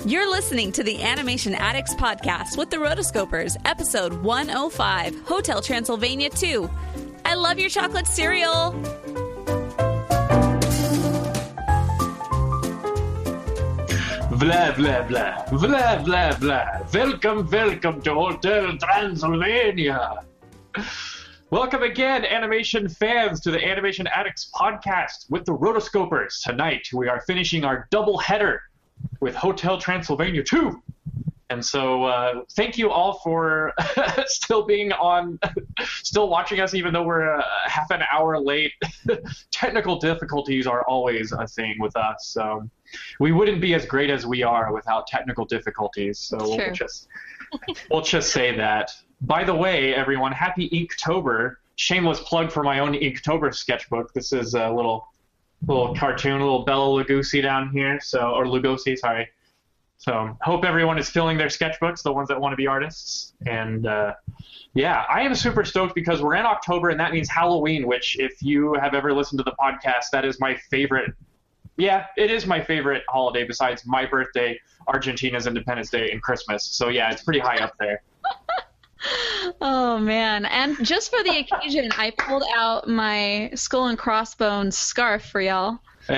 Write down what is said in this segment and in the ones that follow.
You're listening to the Animation Addicts Podcast with the Rotoscopers, episode 105, Hotel Transylvania 2. I love your chocolate cereal. Blah, blah, blah. Blah, blah, blah. Welcome to Hotel Transylvania. Welcome again, animation fans, to the Animation Addicts Podcast with the Rotoscopers. Tonight, we are finishing our double header with Hotel Transylvania 2. And so, thank you all for still watching us, even though we're half an hour late. Technical difficulties are always a thing with us, so we wouldn't be as great as we are without technical difficulties. So we'll just say that. By the way, everyone, happy Inktober. Shameless plug for my own Inktober sketchbook. This is a little cartoon, little Bella Lugosi down here, or Lugosi, sorry. So hope everyone is filling their sketchbooks, the ones that want to be artists. And yeah, I am super stoked because we're in October, and that means Halloween, which if you have ever listened to the podcast, that is my favorite. Yeah, it is my favorite holiday besides my birthday, Argentina's Independence Day, and Christmas. So yeah, it's pretty high up there. Oh, man. And just for the occasion, I pulled out my Skull and Crossbones scarf for y'all.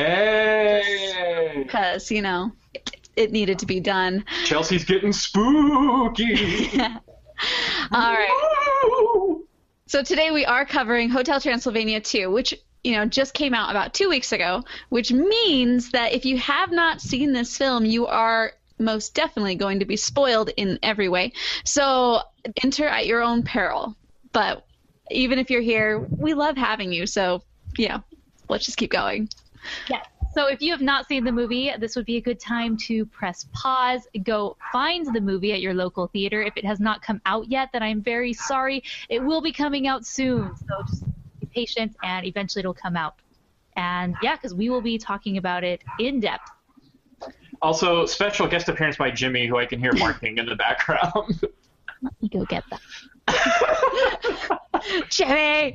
Hey! Because, it needed to be done. Chelsea's getting spooky. All right. So today we are covering Hotel Transylvania 2, which, just came out about 2 weeks ago, which means that if you have not seen this film, you are most definitely going to be spoiled in every way. So enter at your own peril. But even if you're here, we love having you. So, let's just keep going. Yeah. So if you have not seen the movie, this would be a good time to press pause, go find the movie at your local theater. If it has not come out yet, then I'm very sorry. It will be coming out soon. So just be patient, and eventually it'll come out. And yeah, because we will be talking about it in depth. Also, special guest appearance by Jimmy, who I can hear barking in the background. Let me go get that. Jimmy!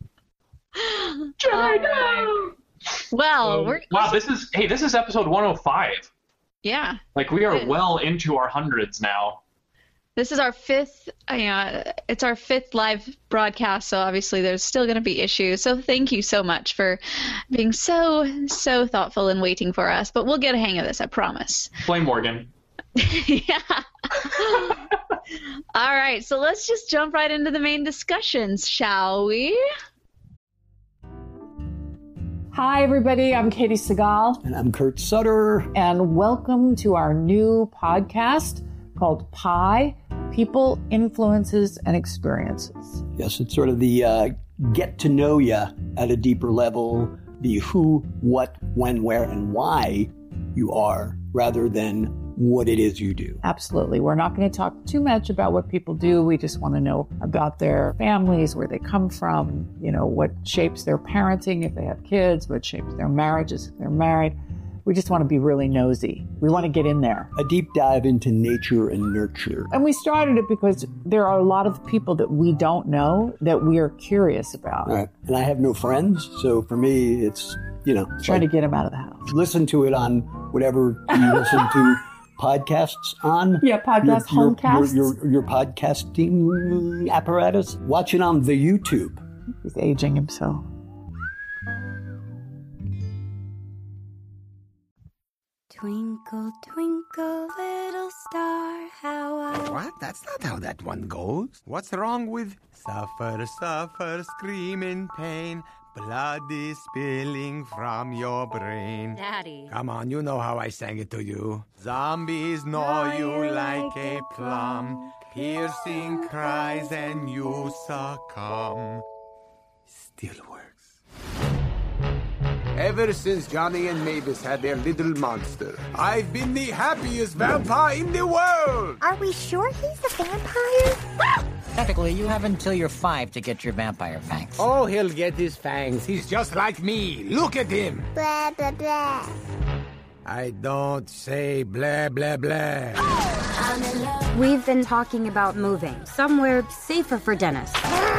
Jimmy, no! Well, this is episode 105. Yeah. Like, we are well into our hundreds now. This is our fifth, it's our fifth live broadcast, so obviously there's still going to be issues. So thank you so much for being so thoughtful and waiting for us. But we'll get a hang of this, I promise. Blame Morgan. Yeah. All right, so let's just jump right into the main discussions, shall we? Hi, everybody. I'm Katie Segal. And I'm Kurt Sutter. And welcome to our new podcast called PIE, People, Influences, and Experiences. Yes, it's sort of the get to know you at a deeper level, the who, what, when, where, and why you are, rather than what it is you do. Absolutely. We're not going to talk too much about what people do. We just want to know about their families, where they come from, what shapes their parenting if they have kids, what shapes their marriages if they're married. We just want to be really nosy. We want to get in there. A deep dive into nature and nurture. And we started it because there are a lot of people that we don't know that we are curious about. Right. And I have no friends, so for me, it's, Try to get them out of the house. Listen to it on whatever you listen to podcasts on. Yeah, homecasts. Your podcasting apparatus. Watch it on the YouTube. He's aging himself. Twinkle, twinkle, little star, how I... What? That's not how that one goes. What's wrong with... Suffer, suffer, scream in pain. Blood is spilling from your brain. Daddy. Come on, you know how I sang it to you. Zombies gnaw you like a plum. Piercing cries and you succumb. Still works. Ever since Johnny and Mavis had their little monster, I've been the happiest vampire in the world! Are we sure he's a vampire? Technically, you have until you're 5 to get your vampire fangs. Oh, he'll get his fangs. He's just like me. Look at him. Blah, blah, blah. I don't say blah, blah, blah. We've been talking about moving somewhere safer for Dennis.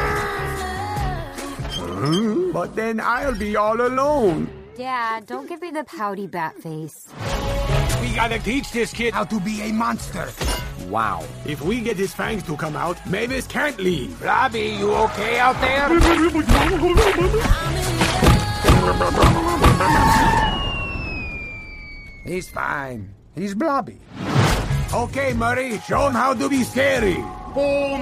But then I'll be all alone. Dad, don't give me the pouty bat face. We gotta teach this kid how to be a monster. Wow. If we get his fangs to come out, Mavis can't leave. Blobby, you okay out there? He's fine. He's Blobby. Okay, Murray, show him how to be scary. Ow!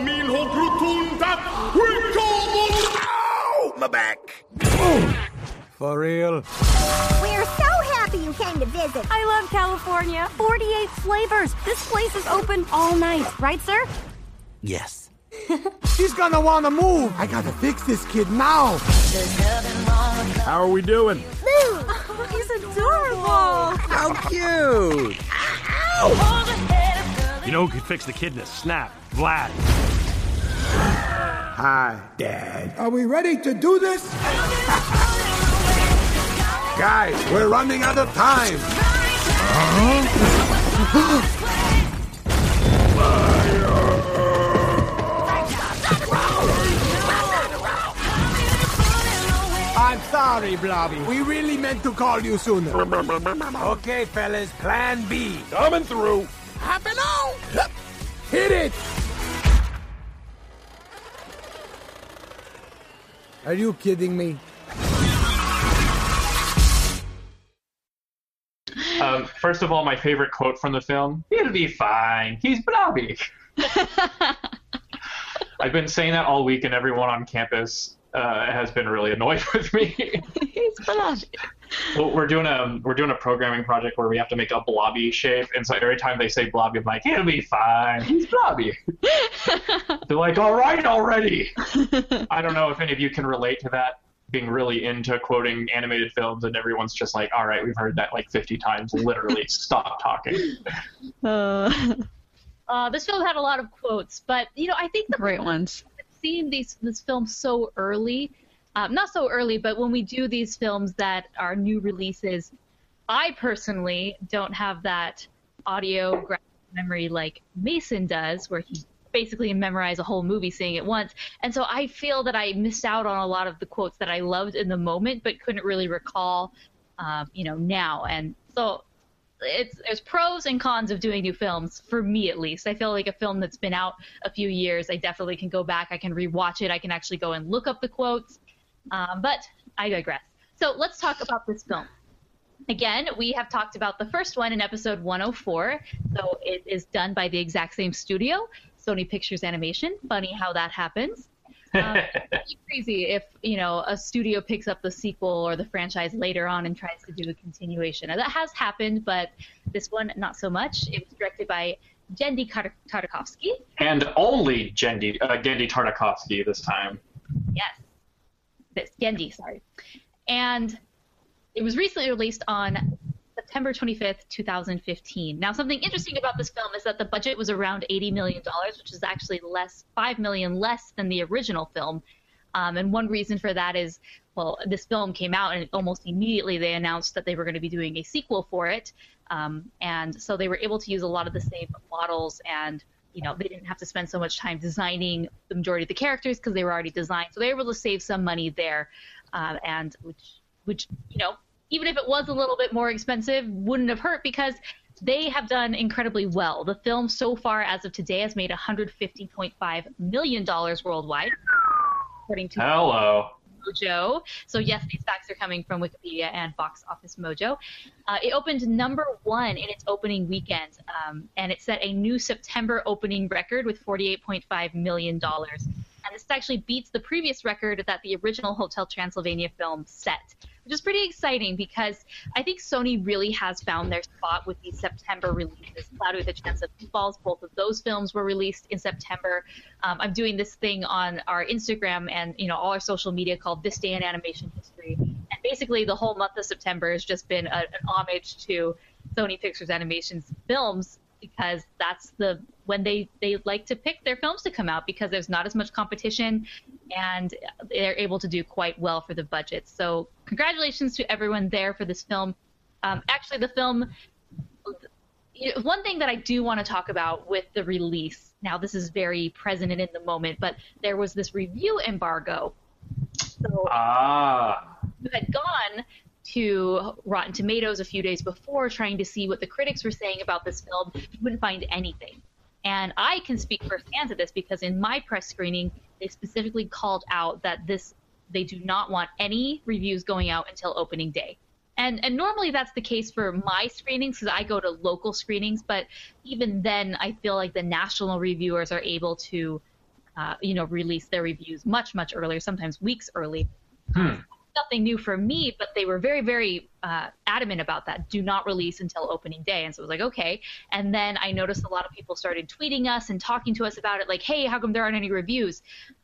My back. For real. We're so happy you came to visit. I love California. 48 flavors. This place is open all night. Right, sir? Yes. He's gonna wanna move. I gotta fix this kid now. How are we doing? Oh, he's adorable. How cute. You know who could fix the kid in a snap? Vlad. Hi, Dad. Are we ready to do this? Guys, we're running out of time. I'm sorry, Blobby. We really meant to call you sooner. Okay, fellas, plan B. Coming through. Happen on. Hit it. Are you kidding me? First of all, my favorite quote from the film, "He'll be fine. He's Blobby." I've been saying that all week, and everyone on campus has been really annoyed with me. He's Blobby. Well, we're doing a programming project where we have to make a blobby shape, and so every time they say blobby, I'm like, "He'll be fine. He's Blobby." They're like, "All right, already." I don't know if any of you can relate to that, being really into quoting animated films, and everyone's just like, "All right, we've heard that like 50 times. Literally, stop talking." This film had a lot of quotes, but I think the Great ones. Seeing this film so early, not so early, but when we do these films that are new releases, I personally don't have that audio graphic memory like Mason does, where he basically memorize a whole movie saying it once. And so I feel that I missed out on a lot of the quotes that I loved in the moment, but couldn't really recall, now. And so there's pros and cons of doing new films, for me at least. I feel like a film that's been out a few years, I definitely can go back, I can rewatch it, I can actually go and look up the quotes, but I digress. So let's talk about this film. Again, we have talked about the first one in episode 104, so it is done by the exact same studio, Sony Pictures Animation. Funny how that happens. It's crazy if a studio picks up the sequel or the franchise later on and tries to do a continuation. Now, that has happened, but this one not so much. It was directed by Genndy Tartakovsky. And only Genndy Tartakovsky this time. Yes, Genndy, sorry. And it was recently released on September 25th, 2015. Now, something interesting about this film is that the budget was around $80 million, which is actually $5 million less than the original film. And one reason for that is, well, this film came out and almost immediately they announced that they were going to be doing a sequel for it. And so they were able to use a lot of the same models, and they didn't have to spend so much time designing the majority of the characters because they were already designed. So they were able to save some money there, and which even if it was a little bit more expensive, wouldn't have hurt because they have done incredibly well. The film so far, as of today, has made $150.5 million worldwide, according to Mojo. So yes, these facts are coming from Wikipedia and Box Office Mojo. It opened #1 in its opening weekend, and it set a new September opening record with $48.5 million. And this actually beats the previous record that the original Hotel Transylvania film set, which is pretty exciting because I think Sony really has found their spot with these September releases. Cloudy with a Chance of Meatballs, both of those films were released in September. I'm doing this thing on our Instagram and all our social media called This Day in Animation History. And basically the whole month of September has just been an homage to Sony Pictures Animation's films, because that's when they like to pick their films to come out, because there's not as much competition and they're able to do quite well for the budget. So congratulations to everyone there for this film. Actually, the film, one thing that I do want to talk about with the release, now this is very present and in the moment, but there was this review embargo. So you had gone to Rotten Tomatoes a few days before, trying to see what the critics were saying about this film, you wouldn't find anything. And I can speak firsthand to this because in my press screening, they specifically called out that they do not want any reviews going out until opening day. And normally that's the case for my screenings because I go to local screenings, but even then I feel like the national reviewers are able to, release their reviews much, much earlier, sometimes weeks early. Nothing new for me, but they were very, very adamant about that. Do not release until opening day. And so I was like, okay. And then I noticed a lot of people started tweeting us and talking to us about it, like, hey, how come there aren't any reviews?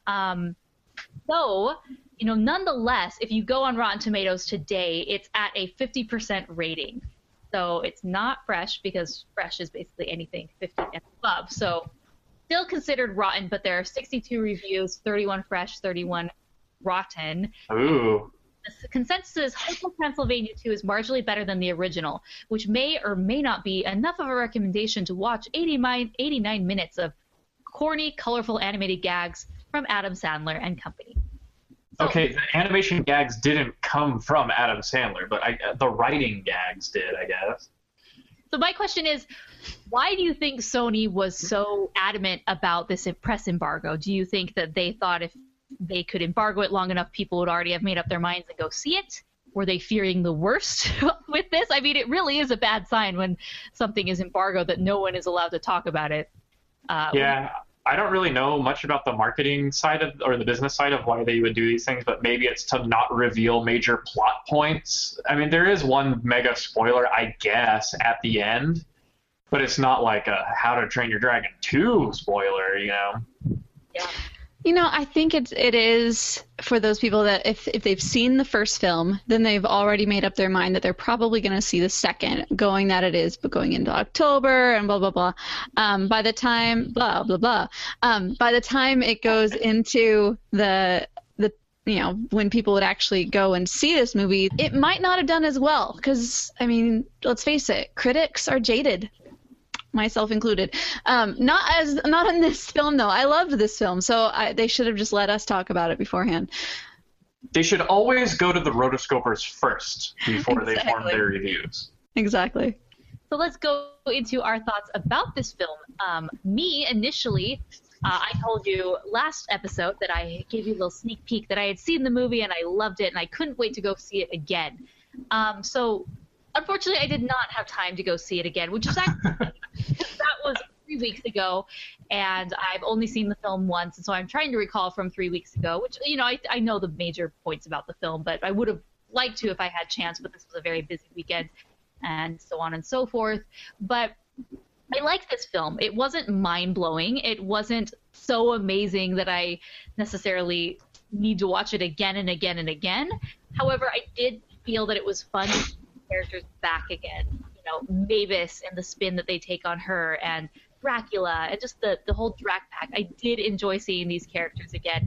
Nonetheless, if you go on Rotten Tomatoes today, it's at a 50% rating. So it's not fresh because fresh is basically anything 50 and above. So still considered rotten, but there are 62 reviews, 31 fresh, 31 rotten. Ooh. The consensus is Hotel Transylvania 2 is marginally better than the original, which may or may not be enough of a recommendation to watch 89 minutes of corny, colorful animated gags from Adam Sandler and company. Okay, the animation gags didn't come from Adam Sandler, but the writing gags did, I guess. So my question is, why do you think Sony was so adamant about this press embargo? Do you think that they thought if they could embargo it long enough, people would already have made up their minds and go see it? Were they fearing the worst with this? I mean, it really is a bad sign when something is embargoed that no one is allowed to talk about it. I don't really know much about the marketing side or the business side of why they would do these things, but maybe it's to not reveal major plot points. I mean, there is one mega spoiler, I guess, at the end, but it's not like a How to Train Your Dragon 2 spoiler, Yeah. I think it is for those people that if they've seen the first film, then they've already made up their mind that they're probably going to see the second, going into October and blah, blah, blah. By the time, blah, blah, blah. By the time it goes into the when people would actually go and see this movie, it might not have done as well because, I mean, let's face it, critics are jaded. Myself included. Not in this film though. I loved this film, so they should have just let us talk about it beforehand. They should always go to the rotoscopers first before they form their reviews. Exactly. So let's go into our thoughts about this film. Me, initially, I told you last episode that I gave you a little sneak peek that I had seen the movie and I loved it and I couldn't wait to go see it again. So unfortunately, I did not have time to go see it again, which is actually that was 3 weeks ago, and I've only seen the film once, and so I'm trying to recall from 3 weeks ago, which, I know the major points about the film, but I would have liked to if I had chance, but this was a very busy weekend, and so on and so forth. But I liked this film. It wasn't mind-blowing. It wasn't so amazing that I necessarily need to watch it again and again and again. However, I did feel that it was fun to see the characters back again. Mavis and the spin that they take on her, and Dracula, and just the whole Drac Pack. I did enjoy seeing these characters again,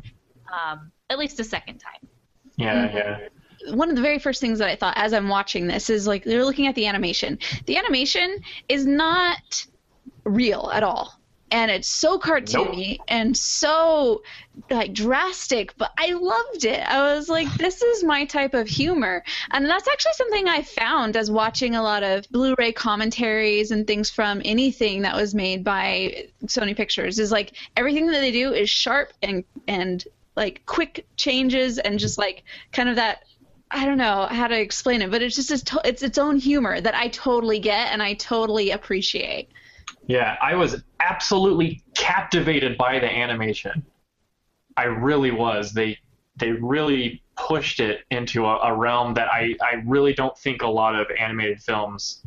at least a second time. Yeah. One of the very first things that I thought as I'm watching this is, like, they're looking at the animation. The animation is not real at all. And it's so cartoony and so, like, drastic, but I loved it. I was like, this is my type of humor. And that's actually something I found as watching a lot of Blu-ray commentaries and things from anything that was made by Sony Pictures, is like everything that they do is sharp and like quick changes and just like kind of that, I don't know how to explain it, but it's just it's its own humor that I totally get and I totally appreciate. Yeah, I was absolutely captivated by the animation. I really was. They really pushed it into a realm that I really don't think a lot of animated films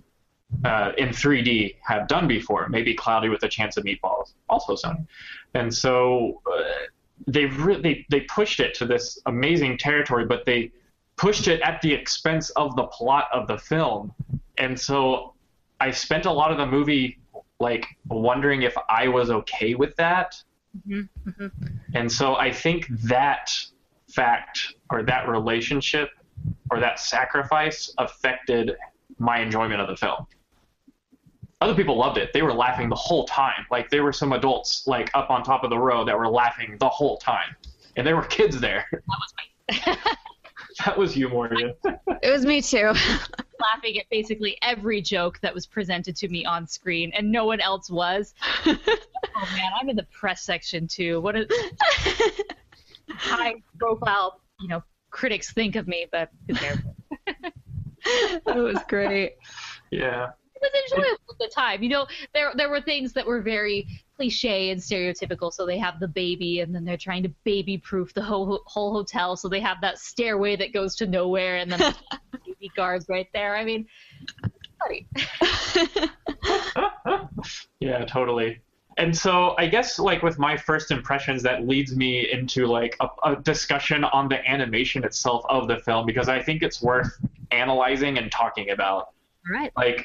in 3D have done before. Maybe Cloudy with a Chance of Meatballs, also Sony. And so they pushed it to this amazing territory, but they pushed it at the expense of the plot of the film. And so I spent a lot of the movie like wondering if I was okay with that. Mm-hmm. Mm-hmm. And so I think that fact or that relationship or that sacrifice affected my enjoyment of the film. Other people loved it. They were laughing the whole time. Like, there were some adults like up on top of the row that were laughing the whole time. And there were kids there. That was me. That was you, Morgan. It was me too. Laughing at basically every joke that was presented to me on screen, and no one else was. Oh man, I'm in the press section too. What a high profile, critics think of me, but who cares? That was great. Yeah. It was enjoyable at the time. There were things that were very cliche and stereotypical. So they have the baby, and then they're trying to baby-proof the whole hotel. So they have that stairway that goes to nowhere, and then the baby guards right there. I mean, funny. Yeah, totally. And so I guess like with my first impressions, that leads me into like a discussion on the animation itself of the film, because I think it's worth analyzing and talking about. All right. Like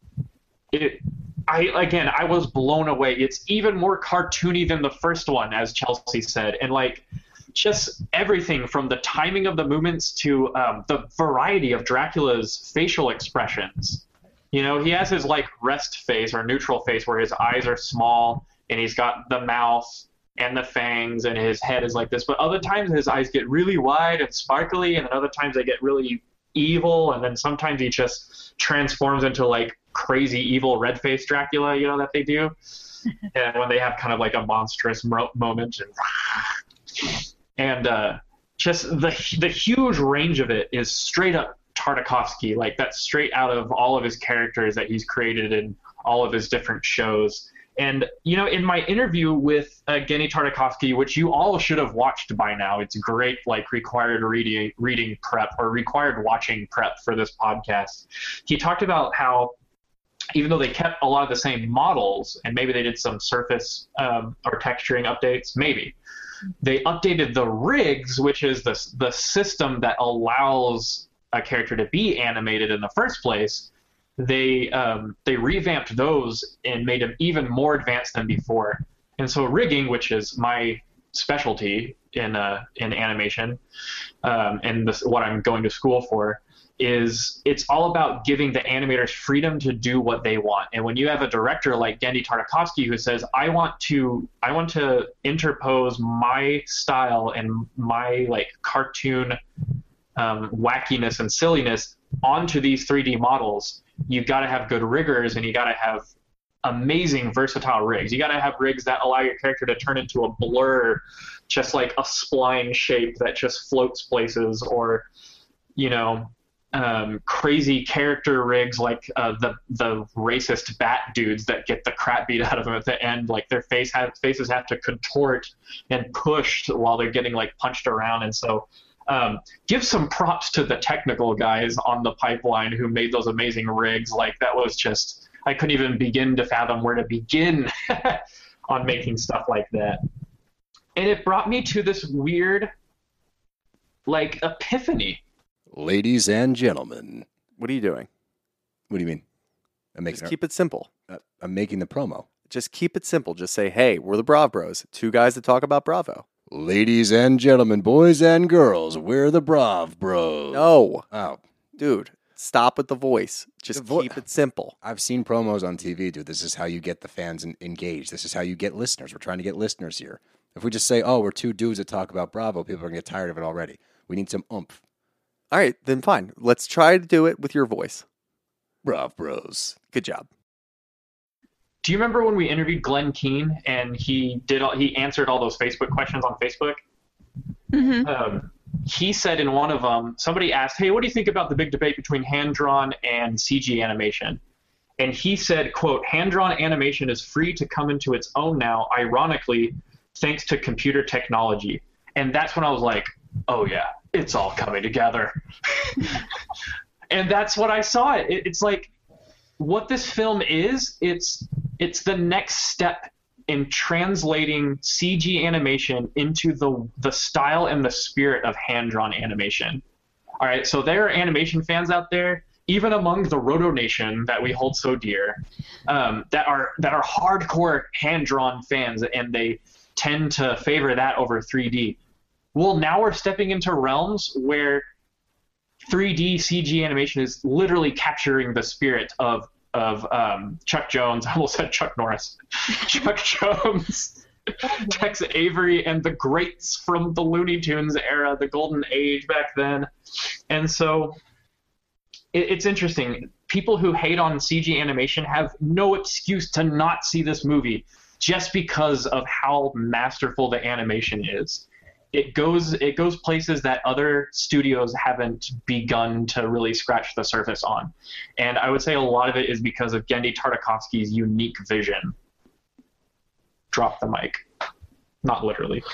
I was blown away. It's even more cartoony than the first one, as Chelsea said. And like just everything from the timing of the movements to the variety of Dracula's facial expressions. You know, he has his like rest face or neutral face where his eyes are small and he's got the mouth and the fangs and his head is like this. But other times his eyes get really wide and sparkly, and then other times they get really evil, and then sometimes he just transforms into like crazy evil red-faced Dracula, you know, that they do. And when they have kind of like a monstrous moment and just the huge range of it is straight up Tartakovsky. Like that's straight out of all of his characters that he's created in all of his different shows. And, you know, in my interview with Genndy Tartakovsky, which you all should have watched by now, it's great, like required reading prep or required watching prep for this podcast. He talked about how even though they kept a lot of the same models and maybe they did some surface or texturing updates, maybe they updated the rigs, which is the system that allows a character to be animated in the first place. They revamped those and made them even more advanced than before. And so rigging, which is my specialty in animation, and what I'm going to school for, it's all about giving the animators freedom to do what they want. And when you have a director like Genndy Tartakovsky who says, I want to interpose my style and my like cartoon wackiness and silliness onto these 3D models, you've got to have good riggers and you got to have amazing versatile rigs. You got to have rigs that allow your character to turn into a blur, just like a spline shape that just floats places, or, you know, crazy character rigs like the racist bat dudes that get the crap beat out of them at the end. Like their faces have to contort and push while they're getting like punched around. And so give some props to the technical guys on the pipeline who made those amazing rigs. Like that was just, I couldn't even begin to fathom where to begin on making stuff like that. And it brought me to this weird like epiphany. Ladies and gentlemen. What are you doing? What do you mean? Just keep it simple. I'm making the promo. Just keep it simple. Just say, hey, we're the Brav Bros. Two guys that talk about Bravo. Ladies and gentlemen, boys and girls, we're the Brav Bros. No. Oh. Dude, stop with the voice. Just keep it simple. I've seen promos on TV, dude. This is how you get the fans engaged. This is how you get listeners. We're trying to get listeners here. If we just say, oh, we're two dudes that talk about Bravo, people are going to get tired of it already. We need some oomph. All right, then fine. Let's try to do it with your voice. Brav Bros. Good job. Do you remember when we interviewed Glenn Keane and he answered all those Facebook questions on Facebook? Mm-hmm. He said in one of them, somebody asked, hey, what do you think about the big debate between hand-drawn and CG animation? And he said, quote, hand-drawn animation is free to come into its own now, ironically, thanks to computer technology. And that's when I was like, oh yeah, it's all coming together. And that's what I saw. It's like what this film is, it's the next step in translating CG animation into the style and the spirit of hand-drawn animation. All right, so there are animation fans out there, even among the Roto Nation that we hold so dear, that are hardcore hand-drawn fans, and they tend to favor that over 3D. Well, now we're stepping into realms where 3D CG animation is literally capturing the spirit of Chuck Jones. I almost said Chuck Norris. Chuck Jones Tex Avery and the greats from the Looney Tunes era, the golden age back then. And so it's interesting. People who hate on CG animation have no excuse to not see this movie just because of how masterful the animation is. It goes places that other studios haven't begun to really scratch the surface on. And I would say a lot of it is because of Genndy Tartakovsky's unique vision. Drop the mic. Not literally.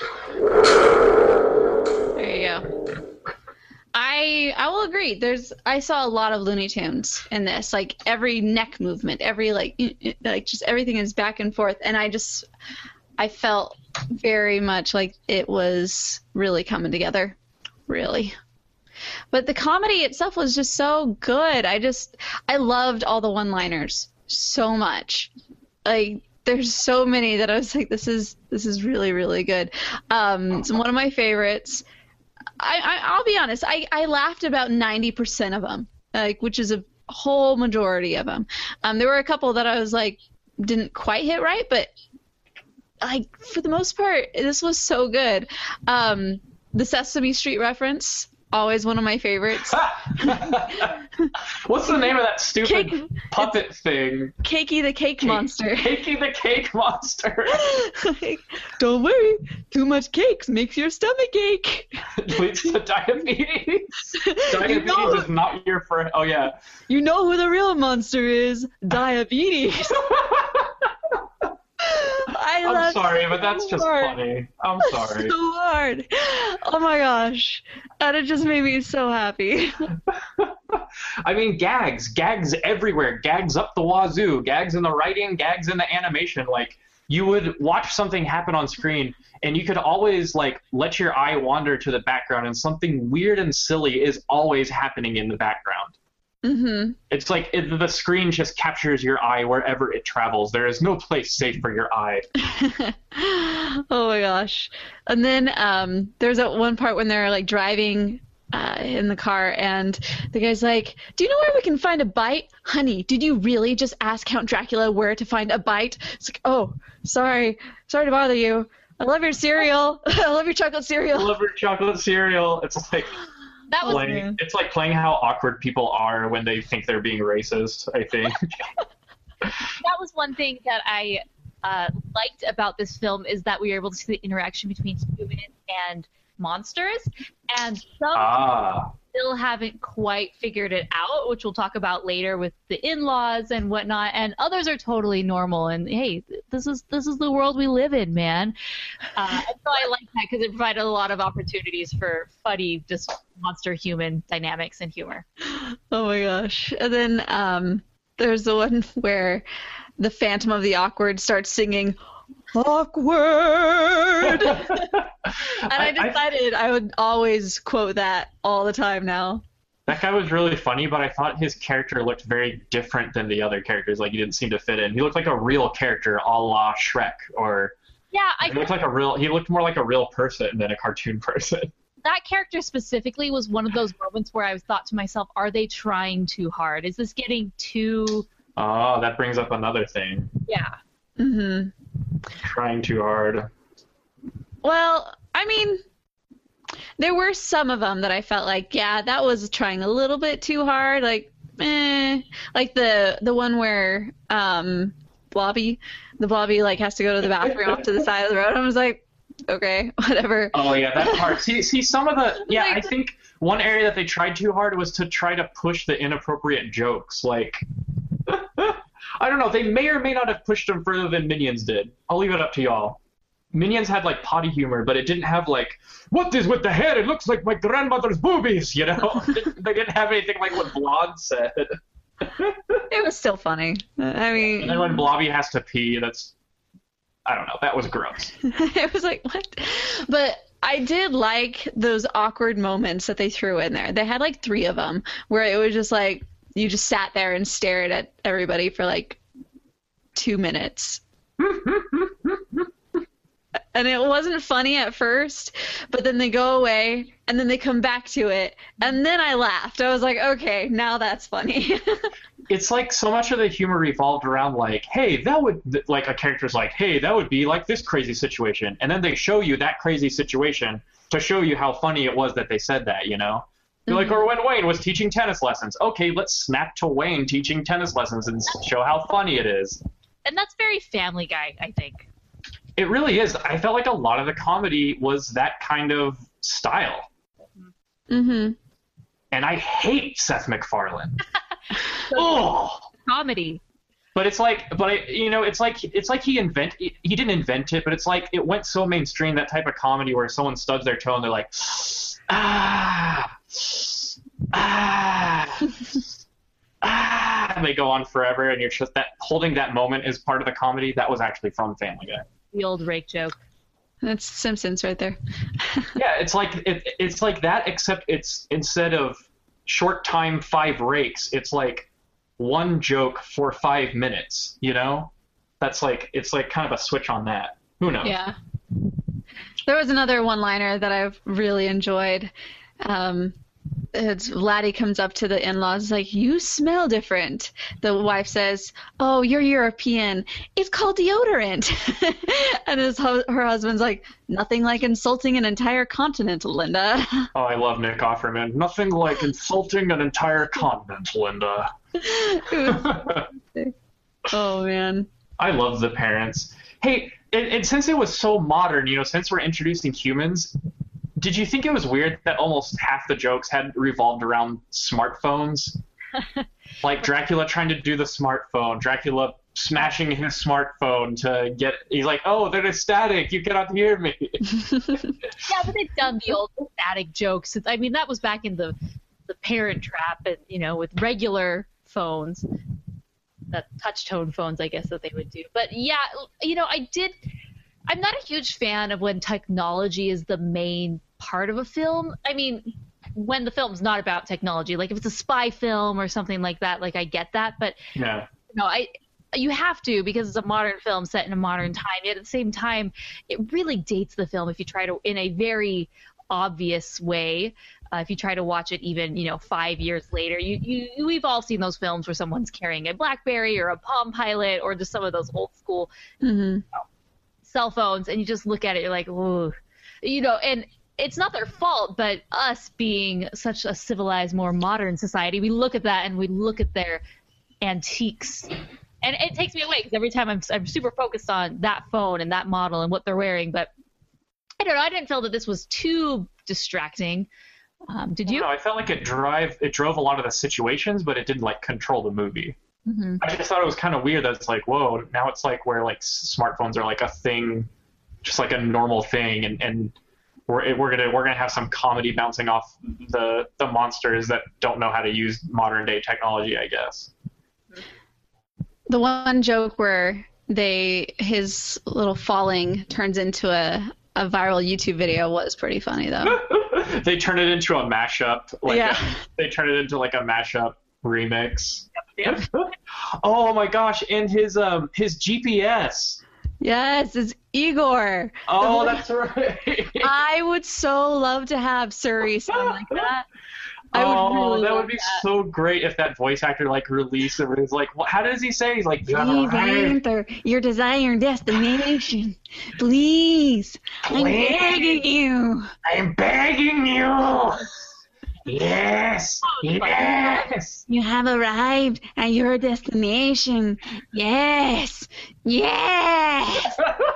There you go. I will agree. I saw a lot of Looney Tunes in this. Like every neck movement, every like just everything is back and forth, and I felt very much like it was really coming together, really. But the comedy itself was just so good. I loved all the one-liners so much. Like there's so many that I was like, this is really, really good. It's one of my favorites. I'll be honest. I laughed about 90% of them, like, which is a whole majority of them. There were a couple that I was like, didn't quite hit right, but like for the most part, this was so good. The Sesame Street reference, always one of my favorites. What's the name of that stupid puppet thing? Cakey the Cake Monster. Cakey the Cake Monster. Don't worry, too much cakes makes your stomach ache. Leads to diabetes. Diabetes is not your friend. Oh yeah. You know who the real monster is? Diabetes. I'm sorry, but that's just funny. I'm sorry. So hard. Oh my gosh. And it just made me so happy. I mean, gags everywhere. Gags up the wazoo. Gags in the writing, gags in the animation. Like, you would watch something happen on screen, and you could always, like, let your eye wander to the background, and something weird and silly is always happening in the background. Mm-hmm. It's like the screen just captures your eye wherever it travels. There is no place safe for your eye. Oh my gosh. And then there's that one part when they're like driving in the car, and the guy's like, do you know where we can find a bite? Honey, did you really just ask Count Dracula where to find a bite? It's like, oh, sorry to bother you. I love your cereal. I love your chocolate cereal. I love your chocolate cereal. It's like... It's like playing how awkward people are when they think they're being racist, I think. That was one thing that I liked about this film, is that we were able to see the interaction between humans and monsters, and some still haven't quite figured it out, which we'll talk about later with the in-laws and whatnot, and others are totally normal, and hey, this is the world we live in, man. And so I like that because it provided a lot of opportunities for funny, just monster-human dynamics and humor. Oh my gosh. And then there's the one where the Phantom of the Awkward starts singing awkward. And I decided I would always quote that all the time now. That guy was really funny, but I thought his character looked very different than the other characters. Like, he didn't seem to fit in. He looked like a real character, a la Shrek, or he looked more like a real person than a cartoon person. That character specifically was one of those moments where I thought to myself, are they trying too hard? Is this getting too... Oh, that brings up another thing. Yeah. Mm-hmm. Trying too hard. Well, I mean, there were some of them that I felt like, yeah, that was trying a little bit too hard. Like, like the one where Blobby like has to go to the bathroom off to the side of the road. I was like, okay, whatever. Oh yeah, that part. See, some of the I think one area that they tried too hard was to try to push the inappropriate jokes. Like, I don't know. They may or may not have pushed them further than Minions did. I'll leave it up to y'all. Minions had like potty humor, but it didn't have like, what is with the hair? It looks like my grandmother's boobies, you know? They didn't have anything like what Blonde said. It was still funny. I mean... And then when Blobby has to pee, that's... I don't know. That was gross. It was like, what? But I did like those awkward moments that they threw in there. They had like 3 of them where it was just like, you just sat there and stared at everybody for like 2 minutes. And and it wasn't funny at first, but then they go away and then they come back to it, and then I laughed. I was like, okay, now that's funny. It's like so much of the humor revolved around like, hey, that would, like a character's like, hey, that would be like this crazy situation. And then they show you that crazy situation to show you how funny it was that they said that, you know? You're like, or when Wayne was teaching tennis lessons. Okay, let's snap to Wayne teaching tennis lessons and show how funny it is. And that's very Family Guy, I think. It really is. I felt like a lot of the comedy was that kind of style. Mm-hmm. And I hate Seth MacFarlane. Oh, comedy. But it's like, it's like he didn't invent it, but it's like it went so mainstream, that type of comedy where someone stubs their toe and they're like, and they go on forever, and you're just holding that moment as part of the comedy. That was actually from Family Guy. The old rake joke. That's Simpsons right there. Yeah, it's like that, except it's instead of short time 5 rakes, it's like one joke for 5 minutes, you know? That's like, it's like kind of a switch on that. Who knows? Yeah. There was another one-liner that I've really enjoyed. Laddie comes up to the in-laws like, you smell different. The wife says, oh, you're European. It's called deodorant. And her husband's like, nothing like insulting an entire continent, Linda. Oh, I love Nick Offerman. Nothing like insulting an entire continent, Linda. Oh, man. I love the parents. Hey, and since it was so modern, you know, since we're introducing humans, did you think it was weird that almost half the jokes had revolved around smartphones? Like Dracula trying to do the smartphone, Dracula smashing his smartphone to get, he's like, oh, they're static, you cannot hear me. Yeah, but they've done the old static jokes. I mean, that was back in the Parent Trap, and, you know, with regular phones, that touch tone phones, I guess, that they would do. But yeah, you know, I'm not a huge fan of when technology is the main part of a film. I mean, when the film's not about technology, like if it's a spy film or something like that, like I get that, but yeah, no, you have to, because it's a modern film set in a modern time. Yet at the same time, it really dates the film if you try to, in a very obvious way. If you try to watch it even, you know, 5 years later, we've all seen those films where someone's carrying a BlackBerry or a Palm Pilot or just some of those old school cell phones, and you just look at it, you're like, ooh, you know, and it's not their fault, but us being such a civilized, more modern society, we look at that and we look at their antiques, and it takes me away, because every time I'm super focused on that phone and that model and what they're wearing. But I don't know, I didn't feel that this was too distracting. Did you? No, I felt like it drove a lot of the situations, but it didn't like control the movie. Mm-hmm. I just thought it was kind of weird that it's like, whoa, now it's like where like smartphones are like a thing, just like a normal thing, and we're gonna have some comedy bouncing off the monsters that don't know how to use modern day technology, I guess. The one joke where his little falling turns into a viral YouTube video was pretty funny though. They turn it into a mashup. They turn it into like a mashup remix. Yep. Oh my goch, and his GPS. Yes, it's Igor. Oh, that's right. I would so love to have Suri sound like that. That would be so great if that voice actor like released it. It's like, how does he say? He's like, please enter your desired destination. Please. I'm begging you. I'm begging you. Yes. Yes. You have arrived at your destination. Yes. Yes.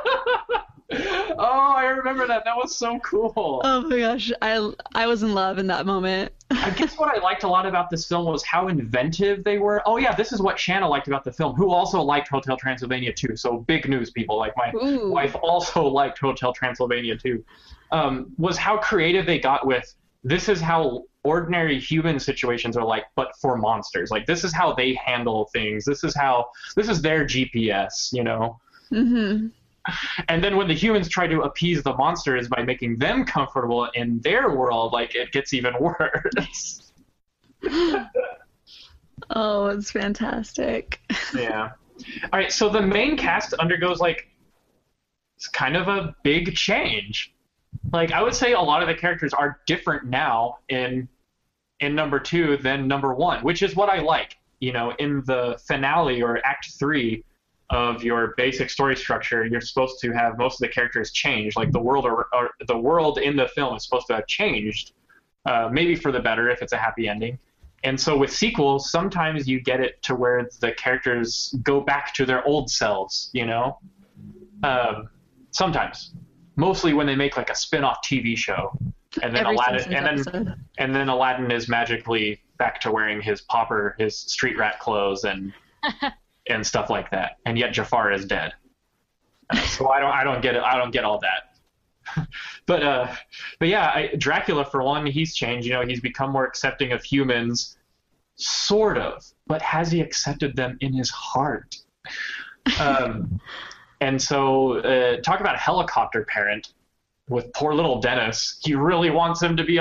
Oh, I remember that. That was so cool. Oh my gosh, I was in love in that moment. I guess what I liked a lot about this film was how inventive they were. Oh yeah, this is what Shanna liked about the film, who also liked Hotel Transylvania too. So big news, people. Like my wife also liked Hotel Transylvania too. Was how creative they got with, this is how ordinary human situations are like, but for monsters. Like this is how they handle things. This is their GPS, you know? Mm-hmm. And then when the humans try to appease the monsters by making them comfortable in their world, like it gets even worse. Oh, it's fantastic. Yeah. All right, so the main cast undergoes like it's kind of a big change. Like, I would say a lot of the characters are different now in number 2 than number 1, which is what I like. You know, in the finale or Act 3 of your basic story structure, you're supposed to have most of the characters change. Like, the world or the world in the film is supposed to have changed, maybe for the better if it's a happy ending. And so with sequels, sometimes you get it to where the characters go back to their old selves, you know? Sometimes. Mostly when they make like a spin-off TV show. And then Aladdin is magically back to wearing his street rat clothes and stuff like that. And yet Jafar is dead. So I don't get it. I don't get all that. But yeah, Dracula, for one, he's changed. You know, he's become more accepting of humans, sort of. But has he accepted them in his heart? And so, talk about a helicopter parent with poor little Dennis. He really wants him to be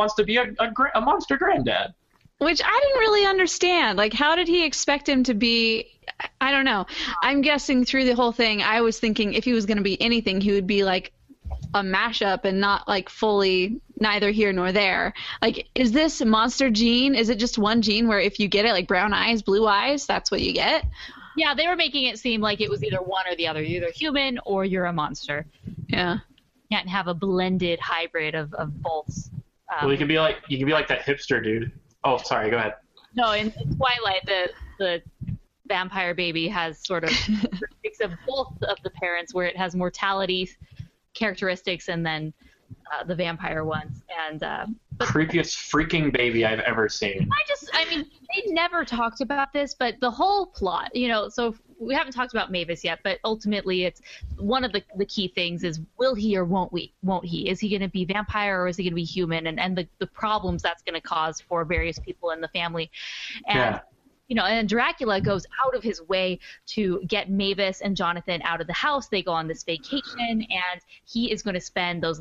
a monster granddad. Which I didn't really understand. Like, how did he expect him to be? I don't know. I'm guessing through the whole thing, I was thinking if he was going to be anything, he would be like a mashup and not like fully neither here nor there. Like, is this monster gene? Is it just one gene where if you get it, like brown eyes, blue eyes, that's what you get? Yeah, they were making it seem like it was either one or the other. You're either human or you're a monster. Yeah. You can't have a blended hybrid of both. Well, you can be like that hipster dude. Oh, sorry, go ahead. No, in Twilight, the vampire baby has sort of characteristics of both of the parents, where it has mortality characteristics and then the vampire ones. And creepiest freaking baby I've ever seen. I mean, they never talked about this, but the whole plot, you know, so we haven't talked about Mavis yet, but ultimately it's one of the key things is, will he or won't he? Is he going to be vampire or is he going to be human? And the problems that's going to cause for various people in the family. And, you know, and Dracula goes out of his way to get Mavis and Jonathan out of the house. They go on this vacation, and he is going to spend that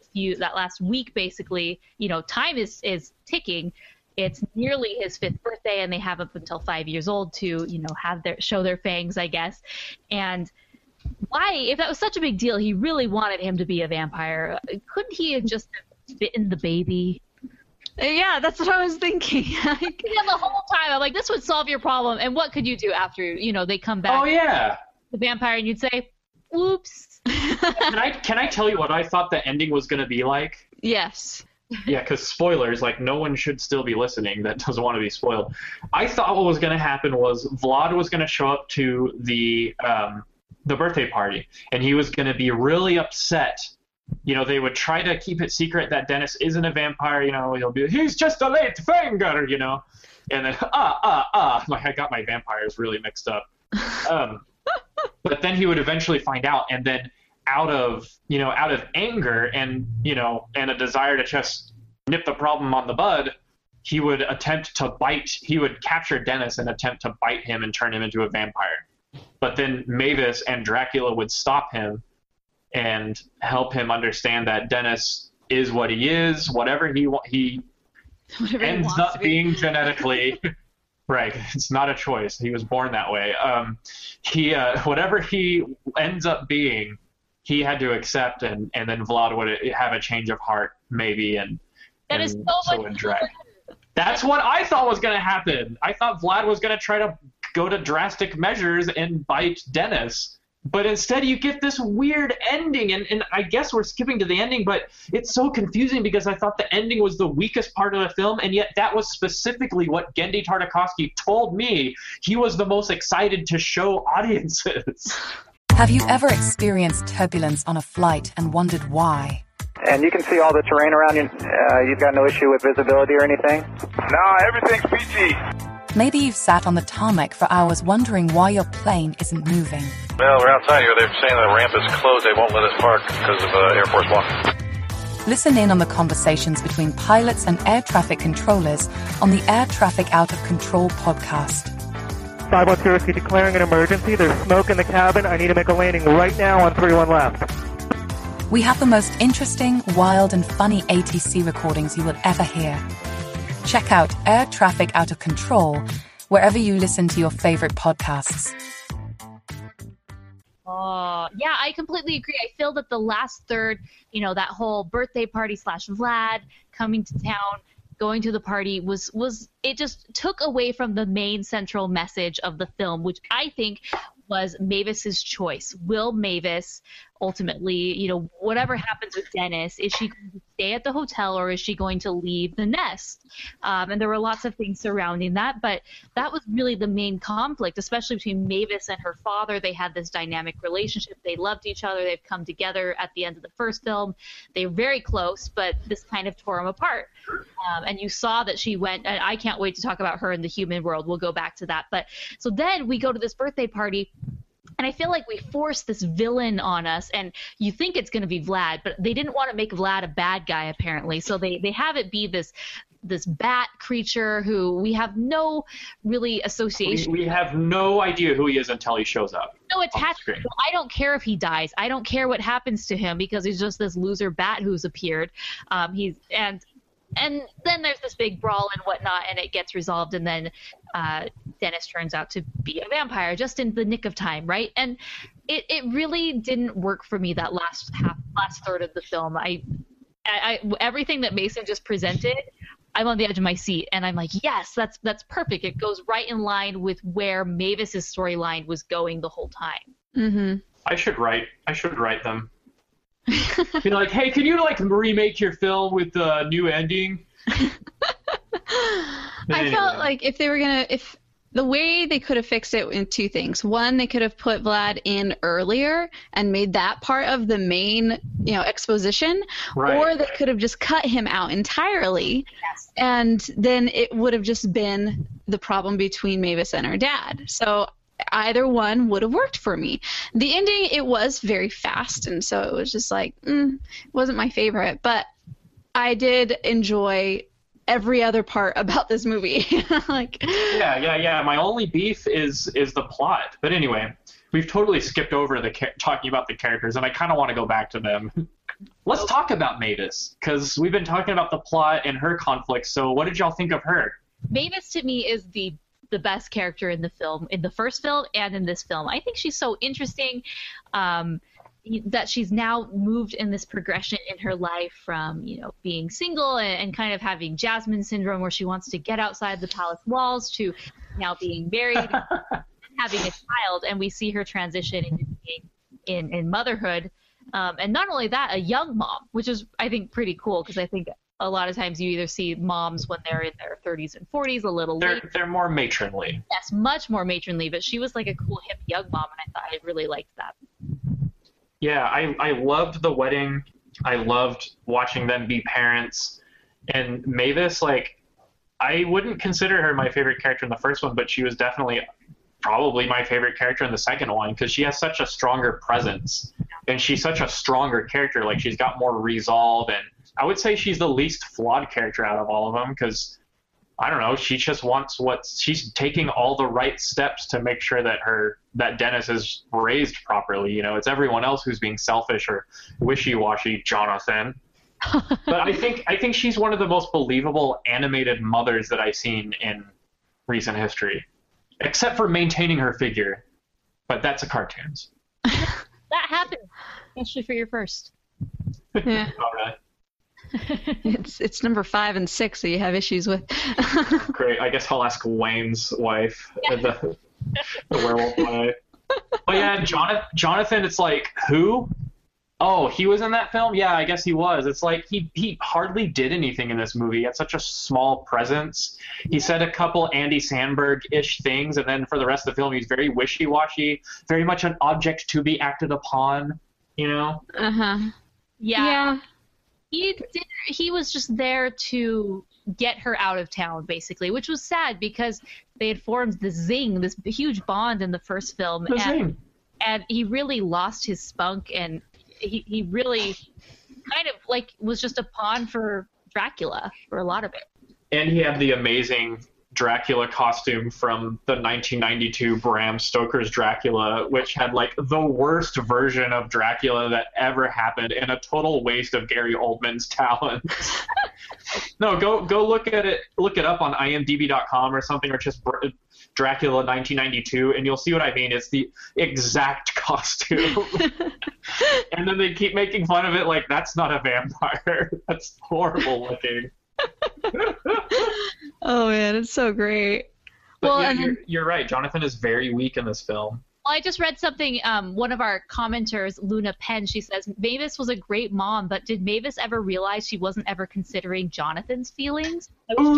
last week, basically, you know, time is ticking. It's nearly his 5th birthday, and they have up until 5 years old to, you know, show their fangs, I guess. And why, if that was such a big deal, he really wanted him to be a vampire, couldn't he have just bitten the baby? Yeah, that's what I was thinking. Yeah, the whole time I'm like, this would solve your problem. And what could you do after, you know, they come back? Oh yeah, the vampire, and you'd say, "Oops." Can I tell you what I thought the ending was going to be like? Yes. Yeah, because spoilers, like, no one should still be listening that doesn't want to be spoiled. I thought what was going to happen was Vlad was going to show up to the birthday party, and he was going to be really upset. You know, they would try to keep it secret that Dennis isn't a vampire. You know, he's just a late fanger, you know. And then, like, I got my vampires really mixed up. But then he would eventually find out, and then out of anger and, you know, and a desire to just nip the problem on the bud, he would capture Dennis and attempt to bite him and turn him into a vampire. But then Mavis and Dracula would stop him and help him understand that Dennis is what he is, whatever he ends up being genetically. Right, it's not a choice. He was born that way. Whatever he ends up being, he had to accept, and then Vlad would have a change of heart, maybe, and so would Drac. That's what I thought was going to happen. I thought Vlad was going to try to go to drastic measures and bite Dennis. But instead you get this weird ending, and I guess we're skipping to the ending, but it's so confusing because I thought the ending was the weakest part of the film, and yet that was specifically what Genndy Tartakovsky told me he was the most excited to show audiences. Have you ever experienced turbulence on a flight and wondered why? And you can see all the terrain around you. You've got no issue with visibility or anything? No, everything's PG. Maybe you've sat on the tarmac for hours wondering why your plane isn't moving. Well, we're outside here. They're saying the ramp is closed. They won't let us park because of Air Force One. Listen in on the conversations between pilots and air traffic controllers on the Air Traffic Out of Control podcast. 510 declaring an emergency. There's smoke in the cabin. I need to make a landing right now on 31 left. We have the most interesting, wild, and funny ATC recordings you will ever hear. Check out Air Traffic Out of Control wherever you listen to your favorite podcasts. Oh, yeah, I completely agree. I feel that the last third, that whole birthday party / Vlad coming to town, going to the party was it just took away from the main central message of the film, which I think was Mavis's choice. Will Mavis ultimately, whatever happens with Dennis, is she going to stay at the hotel or is she going to leave the nest? And there were lots of things surrounding that, but that was really the main conflict, especially between Mavis and her father. They had this dynamic relationship. They loved each other. They've come together at the end of the first film. They were very close, but this kind of tore them apart. And you saw that she went, and I can't wait to talk about her in the human world. We'll go back to that. But so then we go to this birthday party, and I feel like we forced this villain on us, and you think it's going to be Vlad, but they didn't want to make Vlad a bad guy, apparently. So they have it be this bat creature who we have no really association. We have no idea who he is until he shows up. No attachment. I don't care if he dies. I don't care what happens to him because he's just this loser bat who's appeared. And then there's this big brawl and whatnot, and it gets resolved, and then Dennis turns out to be a vampire just in the nick of time, right? And it really didn't work for me that last third of the film. I everything that Mason just presented, I'm on the edge of my seat, and I'm like, yes, that's perfect. It goes right in line with where Mavis's storyline was going the whole time. Mm-hmm. I should write them. Be like, hey, can you remake your film with the new ending? I felt like if the way they could have fixed it in two things. One, they could have put Vlad in earlier and made that part of the main, exposition, right. Or they could have just cut him out entirely, yes. And then it would have just been the problem between Mavis and her dad. So either one would have worked for me. The ending, it was very fast, and so it was just like, wasn't my favorite, but I did enjoy every other part about this movie. Yeah. My only beef is the plot. But anyway, we've totally skipped over talking about the characters, and I kind of want to go back to them. Let's talk about Mavis, because we've been talking about the plot and her conflict. So what did y'all think of her? Mavis, to me, is the best character in the film, in the first film and in this film. I think she's so interesting that she's now moved in this progression in her life from, being single and kind of having Jasmine syndrome where she wants to get outside the palace walls to now being married, having a child, and we see her transition into being in motherhood. And not only that, a young mom, which is, I think, pretty cool because I think a lot of times you either see moms when they're in their 30s and 40s, a little later. They're more matronly. Yes, much more matronly, but she was like a cool, hip, young mom, and I thought I really liked that. Yeah, I loved the wedding. I loved watching them be parents. And Mavis, I wouldn't consider her my favorite character in the first one, but she was definitely probably my favorite character in the second one because she has such a stronger presence. And she's such a stronger character. She's got more resolve, and I would say she's the least flawed character out of all of them because, I don't know, she just wants she's taking all the right steps to make sure that Dennis is raised properly. It's everyone else who's being selfish or wishy-washy, Jonathan. But I think she's one of the most believable animated mothers that I've seen in recent history, except for maintaining her figure. But that's a cartoons. That happened, especially for your first. Yeah. All right. It's number 5 and 6 that you have issues with. Great. I guess I'll ask Wayne's wife, the werewolf wife. But yeah, Jonathan, it's like, who? Oh, he was in that film? Yeah, I guess he was. It's like he hardly did anything in this movie. He had such a small presence. He said a couple Andy Samberg-ish things, and then for the rest of the film, he's very wishy-washy, very much an object to be acted upon, Uh-huh. Yeah. He was just there to get her out of town, basically, which was sad because they had formed the Zing, this huge bond in the first film. And he really lost his spunk, and he really kind of was just a pawn for Dracula for a lot of it. And he had the amazing Dracula costume from the 1992 Bram Stoker's Dracula, which had the worst version of Dracula that ever happened and a total waste of Gary Oldman's talents. No, go look it up on IMDb.com or something, or just Dracula 1992, and you'll see what I mean. It's the exact costume. And then they keep making fun of it like, that's not a vampire. That's horrible looking. Oh man, it's so great. But Well, yeah, and you're right. Jonathan is very weak in this film. Well, I just read something. One of our commenters, Luna Penn, she says Mavis was a great mom, but did Mavis ever realize she wasn't ever considering Jonathan's feelings? I wish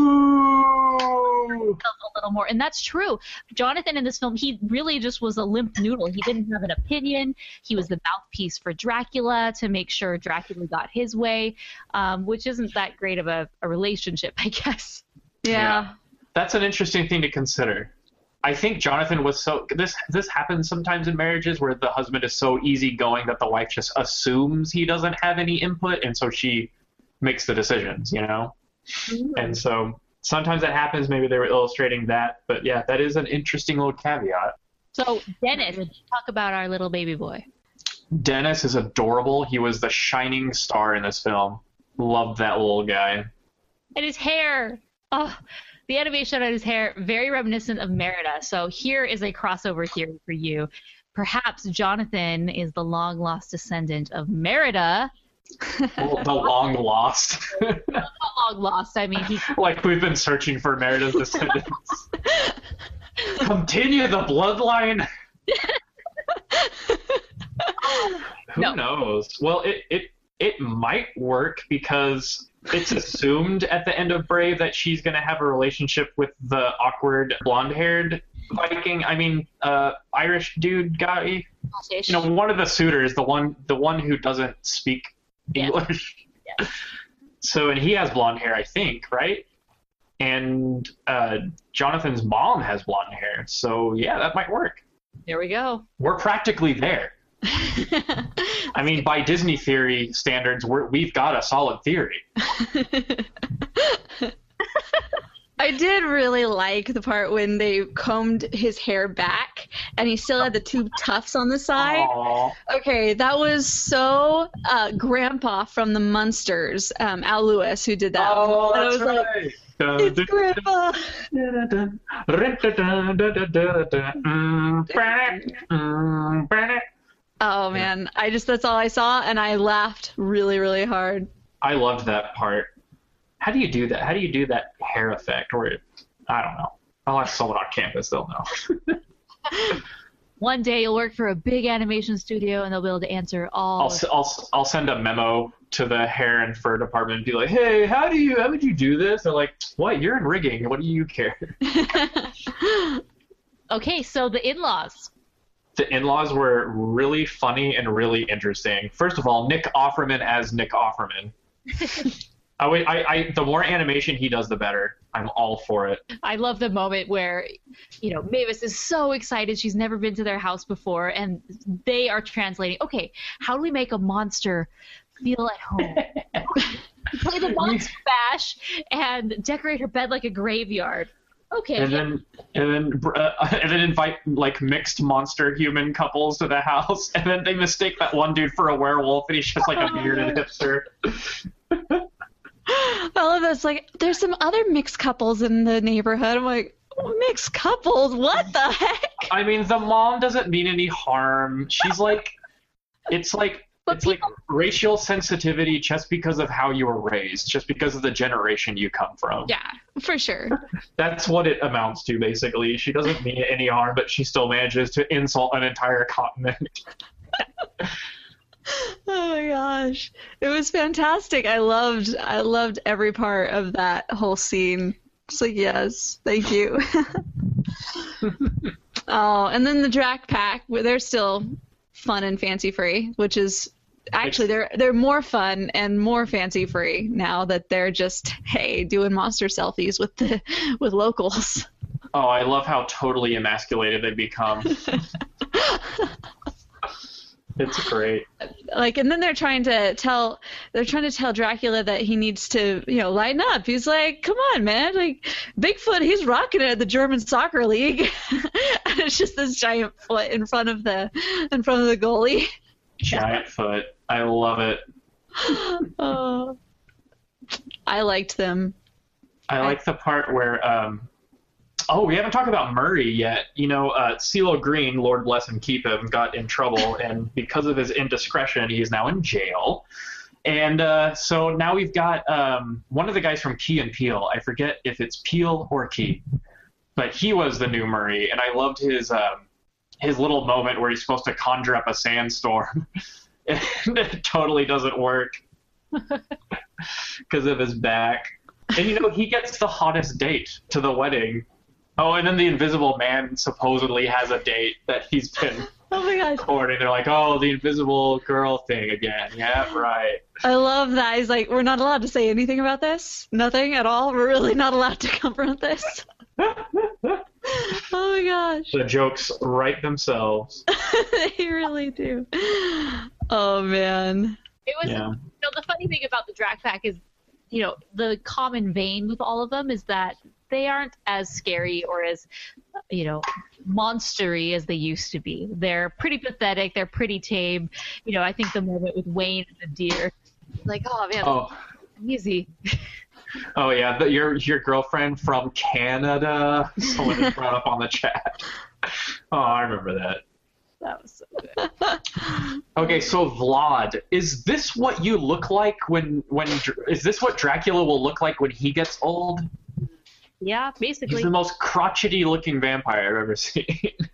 a little more, and that's true. Jonathan in this film, he really just was a limp noodle. He didn't have an opinion. He was the mouthpiece for Dracula to make sure Dracula got his way, which isn't that great of a relationship, I guess. Yeah. That's an interesting thing to consider. I think Jonathan was so this happens sometimes in marriages where the husband is so easygoing that the wife just assumes he doesn't have any input, and so she makes the decisions, you know? Mm-hmm. And so sometimes that happens. Maybe they were illustrating that, but yeah, that is an interesting little caveat. So Dennis, talk about our little baby boy. Dennis is adorable. He was the shining star in this film. Loved that little guy. And his hair. Oh, the animation on his hair, very reminiscent of Merida. So here is a crossover theory for you. Perhaps Jonathan is the long-lost descendant of Merida. The long lost. Not long lost. I mean, he. Like we've been searching for Merida's descendants. Continue the bloodline. Who knows? Well, it might work because it's assumed at the end of Brave that she's going to have a relationship with the awkward blonde-haired Viking. I mean, Irish dude guy. You know, one of the suitors, the one who doesn't speak English. Yeah. So, and he has blonde hair, I think, right? And Jonathan's mom has blonde hair. So, yeah, that might work. There we go. We're practically there. I mean, by Disney theory standards, we've got a solid theory. I did really like the part when they combed his hair back and he still had the two tufts on the side. Aww. Okay, that was so Grandpa from the Munsters, Al Lewis, who did that. Oh, And I that's was like, right. it's Grandpa. Oh man, that's all I saw, and I laughed really, really hard. I loved that part. How do you do that? How do you do that hair effect? Or I don't know. I'll ask someone on campus. They'll know. One day you'll work for a big animation studio, and they'll be able to answer all. I'll send a memo to the hair and fur department and be like, "Hey, how would you do this?" They're like, "What? You're in rigging. What do you care?" Okay, so the in-laws. The in-laws were really funny and really interesting. First of all, Nick Offerman as Nick Offerman. The more animation he does, the better. I'm all for it. I love the moment where, Mavis is so excited. She's never been to their house before, and they are translating. Okay, how do we make a monster feel at home? Play the monster bash and decorate her bed like a graveyard. Okay. And then invite like mixed monster human couples to the house, and then they mistake that one dude for a werewolf, and he's just like a bearded hipster. I love this. Like, there's some other mixed couples in the neighborhood. I'm like, mixed couples? What the heck? I mean, the mom doesn't mean any harm. She's like, it's like racial sensitivity just because of how you were raised, just because of the generation you come from. Yeah, for sure. That's what it amounts to, basically. She doesn't mean any harm, but she still manages to insult an entire continent. Oh my gosh. It was fantastic. I loved every part of that whole scene. It's like, yes, thank you. Oh, and then the Drac Pack, they're still fun and fancy free, which is actually they're more fun and more fancy free now that they're just doing monster selfies with locals. Oh, I love how totally emasculated they become. It's great. Like, and then they're trying to tell Dracula that he needs to, lighten up. He's like, come on, man. Like, Bigfoot, he's rocking it at the German soccer league. And it's just this giant foot in front of the goalie. Giant foot. I love it. Oh, I liked them. I like the part where Oh, we haven't talked about Murray yet. You know, CeeLo Green, Lord bless and keep him, got in trouble, and because of his indiscretion, he is now in jail. And so now we've got one of the guys from Key and Peele. I forget if it's Peele or Key, but he was the new Murray, and I loved his little moment where he's supposed to conjure up a sandstorm, and it totally doesn't work because of his back. And, you know, he gets the hottest date to the wedding. Oh, and then the Invisible Man supposedly has a date that he's been courting. They're like, oh, the Invisible Girl thing again. Yeah, right. I love that. He's like, we're not allowed to say anything about this? Nothing at all? We're really not allowed to confront this? Oh, my gosh. The jokes write themselves. They really do. Oh, man. It was, the funny thing about the Drac Pack is, the common vein with all of them is that they aren't as scary or as, monstery as they used to be. They're pretty pathetic. They're pretty tame. I think the moment with Wayne and the deer, like, oh, man, easy. Oh, yeah, your girlfriend from Canada. Someone just brought up on the chat. Oh, I remember that. That was so good. Okay, so Vlad, is this what you look like is this what Dracula will look like when he gets old? Yeah, basically. He's the most crotchety looking vampire I've ever seen.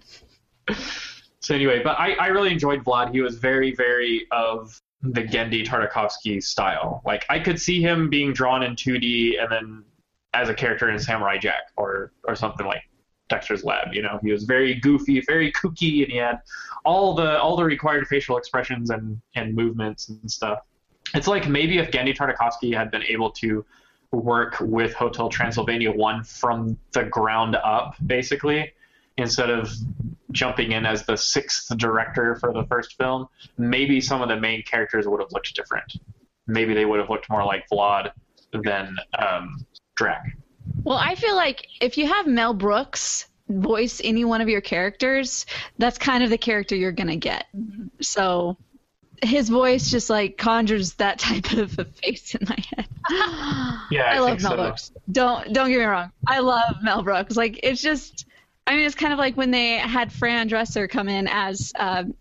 So anyway, but I really enjoyed Vlad. He was very, very of the Genndy Tartakovsky style. Like, I could see him being drawn in 2D and then as a character in Samurai Jack or something like Dexter's Lab. He was very goofy, very kooky, and he had all the required facial expressions and movements and stuff. It's like maybe if Genndy Tartakovsky had been able to work with Hotel Transylvania 1 from the ground up, basically, instead of jumping in as the 6th director for the first film, maybe some of the main characters would have looked different. Maybe they would have looked more like Vlad than Drac. Well, I feel like if you have Mel Brooks voice any one of your characters, that's kind of the character you're going to get. So his voice just like conjures that type of a face in my head. Yeah, I love Mel Brooks. Don't get me wrong. I love Mel Brooks. Like, it's just, it's kind of like when they had Fran Drescher come in as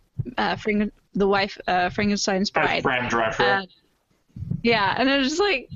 the wife, Frankenstein's bride. As Fran Drescher. Yeah, and it was just like,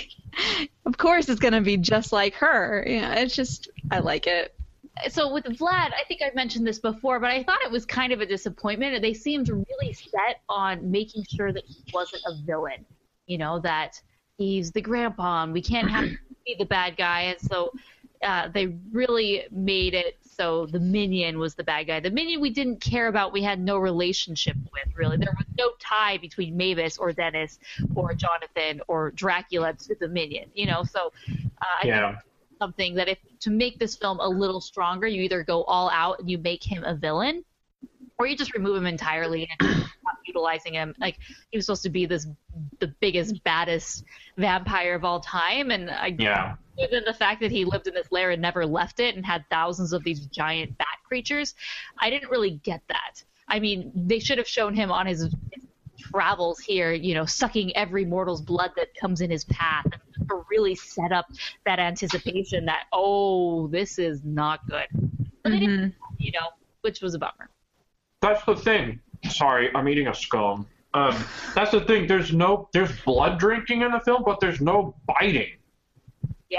of course it's going to be just like her. It's just, I like it. So with Vlad, I think I've mentioned this before, but I thought it was kind of a disappointment. They seemed really set on making sure that he wasn't a villain, that he's the grandpa and we can't have him be the bad guy. And so they really made it so the minion was the bad guy. The minion we didn't care about, we had no relationship with, really. There was no tie between Mavis or Dennis or Jonathan or Dracula to the minion, So I think something that to make this film a little stronger, you either go all out and you make him a villain, or you just remove him entirely and not utilizing him. Like, he was supposed to be the biggest, baddest vampire of all time, and given the fact that he lived in this lair and never left it and had thousands of these giant bat creatures, I didn't really get that. I mean, they should have shown him on his travels here, sucking every mortal's blood that comes in his path, and to really set up that anticipation that, oh, this is not good. But they didn't, which was a bummer. That's the thing. Sorry, I'm eating a scone. That's the thing. There's blood drinking in the film, but there's no biting. Yeah.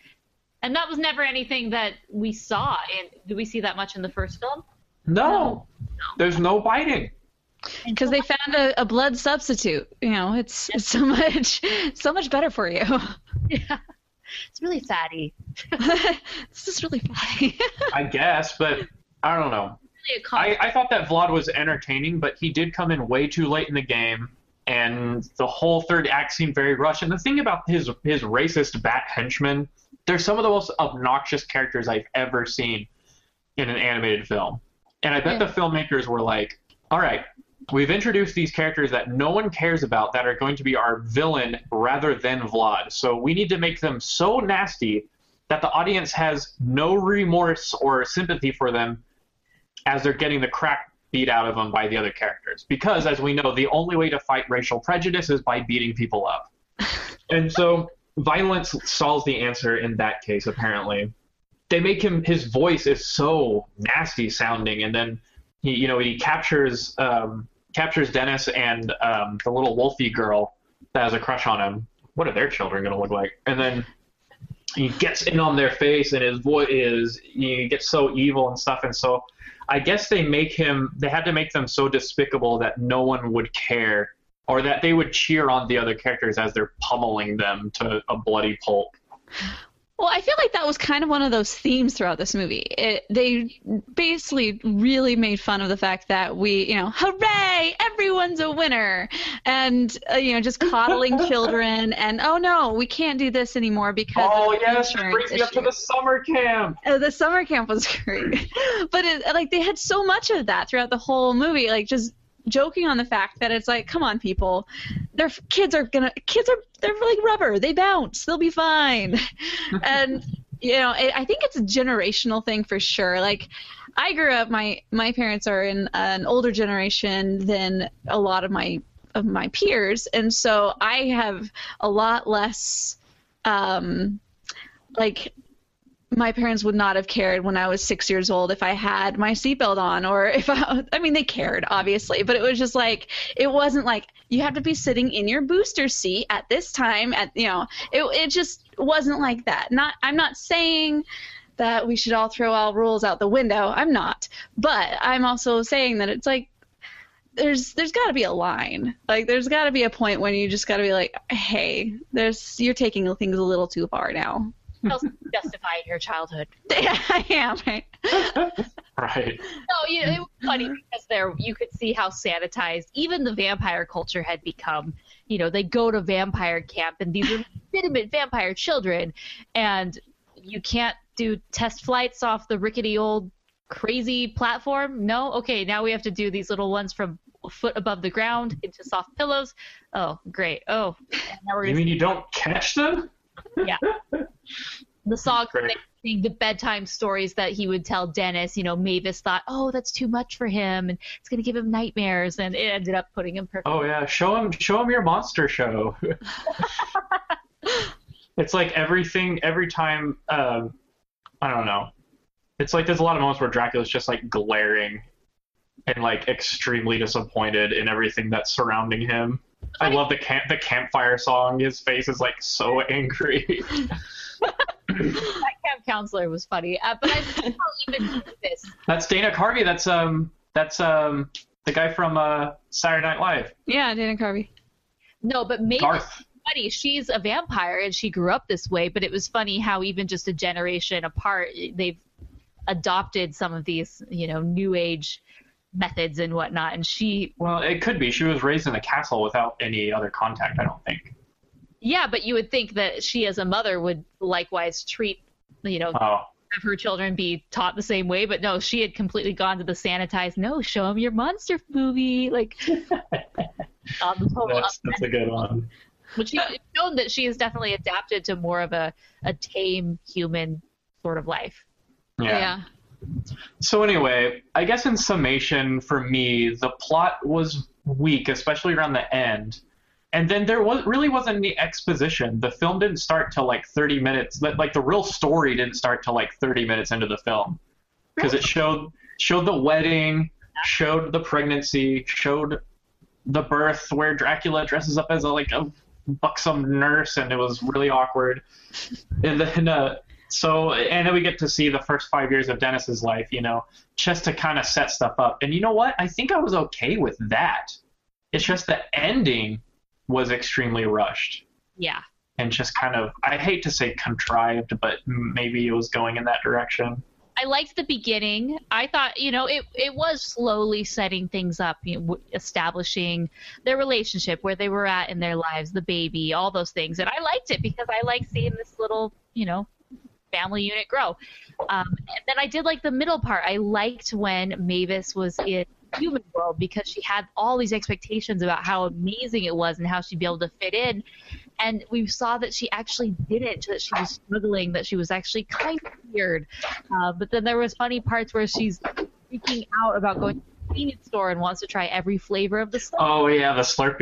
And that was never anything that we saw. Did we see that much in the first film? No. There's no biting. Because they found a blood substitute. It's so much better for you. Yeah. It's really fatty. This is really fatty. I guess, but I don't know. I thought that Vlad was entertaining, but he did come in way too late in the game, and the whole third act seemed very rushed. And the thing about his racist bat henchmen, they're some of the most obnoxious characters I've ever seen in an animated film. And I bet the filmmakers were like, all right, we've introduced these characters that no one cares about that are going to be our villain rather than Vlad. So we need to make them so nasty that the audience has no remorse or sympathy for them as they're getting the crap beat out of them by the other characters. Because, as we know, the only way to fight racial prejudice is by beating people up. And so violence solves the answer in that case, apparently. they make him, his voice is so nasty sounding, and then he captures Dennis and the little Wolfie girl that has a crush on him. What are their children going to look like? And then he gets in on their face, and his voice he gets so evil and stuff. And so I guess they had to make them so despicable that no one would care, or that they would cheer on the other characters as they're pummeling them to a bloody pulp. Well, I feel like that was kind of one of those themes throughout this movie. They basically really made fun of the fact that hooray, everyone's a winner, and just coddling children, and oh no, we can't do this anymore because oh yes, it brings me up to the summer camp. The summer camp was great, but they had so much of that throughout the whole movie, like just joking on the fact that it's like, come on, people, they're like rubber, they bounce, they'll be fine. And I think it's a generational thing for sure. Like, I grew up, my parents are in an older generation than a lot of my peers, and so I have a lot less my parents would not have cared when I was 6 years old if I had my seatbelt on, or if they cared, obviously, but it was just like, it wasn't like you have to be sitting in your booster seat at this time it just wasn't like that. I'm not saying that we should all throw all rules out the window. I'm not. But I'm also saying that it's like, there's got to be a line. Like, there's got to be a point when you just got to be like, hey, you're taking things a little too far now. Justifying your childhood. Yeah, I am. Right. Right. No, it was funny because you could see how sanitized even the vampire culture had become. They go to vampire camp, and these are legitimate vampire children, and you can't do test flights off the rickety old crazy platform. No? Okay, now we have to do these little ones from a foot above the ground into soft pillows. Oh, great. Oh. Now you mean you don't catch them? Yeah. The song, the bedtime stories that he would tell Dennis, Mavis thought, oh, that's too much for him, and it's going to give him nightmares, and it ended up putting him perfect. Oh, yeah. Show him your monster show. It's like every time, I don't know. It's like there's a lot of moments where Dracula's just like glaring and like extremely disappointed in everything that's surrounding him. I love the campfire song. His face is like so angry. That camp counselor was funny, but I don't even do this. That's Dana Carvey. That's the guy from Saturday Night Live. Yeah, Dana Carvey. No, but maybe it's funny. She's a vampire and she grew up this way. But it was funny how even just a generation apart, they've adopted some of these, new age methods and whatnot, and well, it could be she was raised in a castle without any other contact, I don't think. Yeah, but you would think that she as a mother would likewise treat have her children be taught the same way, but no, she had completely gone to the sanitized, no, show them your monster movie, like on the total. That's a good one. Which has shown that she has definitely adapted to more of a tame human sort of life. Yeah. So anyway, I guess in summation, for me, the plot was weak, especially around the end. And then there really wasn't any exposition. The film didn't start till like 30 minutes. Like the real story didn't start till like 30 minutes into the film, because it showed the wedding, showed the pregnancy, showed the birth where Dracula dresses up as a buxom nurse, and it was really awkward. And then and then we get to see the first 5 years of Dennis's life, just to kind of set stuff up. And you know what? I think I was okay with that. It's just the ending was extremely rushed. Yeah. And just kind of, I hate to say contrived, but maybe it was going in that direction. I liked the beginning. I thought, it was slowly setting things up, establishing their relationship, where they were at in their lives, the baby, all those things. And I liked it because I like seeing this little, family unit grow. And then I did like the middle part. I liked when Mavis was in human world, because she had all these expectations about how amazing it was and how she'd be able to fit in. And we saw that she actually didn't, that she was struggling, that she was actually kind of weird. But then there was funny parts where she's freaking out about going to the convenience store and wants to try every flavor of the Slurpee. Oh, yeah, the Slurpee.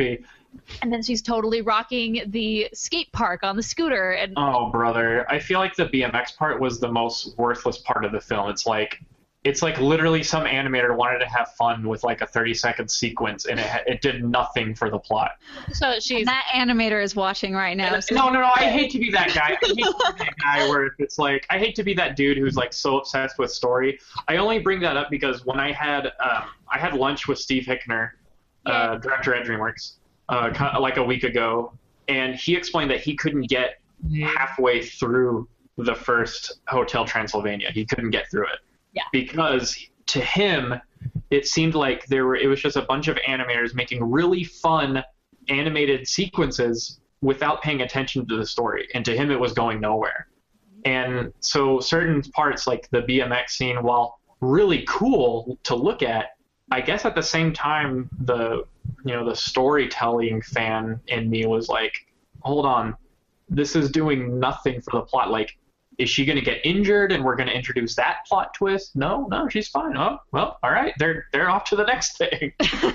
And then she's totally rocking the skate park on the scooter. And oh, brother. I feel like the BMX part was the most worthless part of the film. It's like literally some animator wanted to have fun with like a 30-second sequence, and it did nothing for the plot. So that animator is watching right now. So. No. I hate to be that guy. I hate to be that guy where it's like, I hate to be that dude who's like so obsessed with story. I only bring that up because when I had lunch with Steve Hickner, director at DreamWorks, like a week ago, and he explained that he couldn't get halfway through the first Hotel Transylvania. He couldn't get through it. Yeah. Because to him, it seemed like it was just a bunch of animators making really fun animated sequences without paying attention to the story. And to him, it was going nowhere. And so certain parts, like the BMX scene, while really cool to look at, I guess at the same time, the storytelling fan in me was like, hold on, this is doing nothing for the plot. Like, is she going to get injured and we're going to introduce that plot twist? No, she's fine. Oh, well, all right. They're off to the next thing.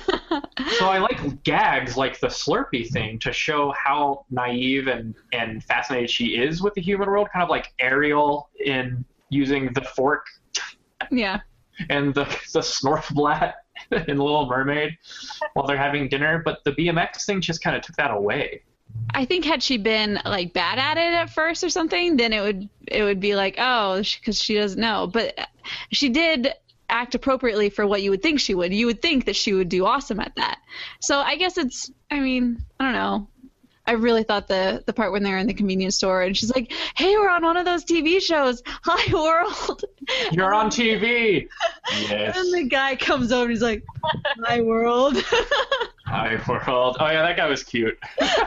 So I like gags like the Slurpee thing to show how naive and fascinated she is with the human world, kind of like Ariel in using the fork. Yeah. And the Snorfblat in Little Mermaid while they're having dinner. But the BMX thing just kind of took that away. I think had she been like bad at it at first or something, then it would be like, oh, because she doesn't know. But she did act appropriately for what you would think she would. You would think that she would do awesome at that. So I guess I don't know. I really thought the part when they're in the convenience store and she's like, hey, we're on one of those TV shows. Hi, world. You're on TV. Yes. And the guy comes over and he's like, hi, world. Hi, world. Oh, yeah, that guy was cute.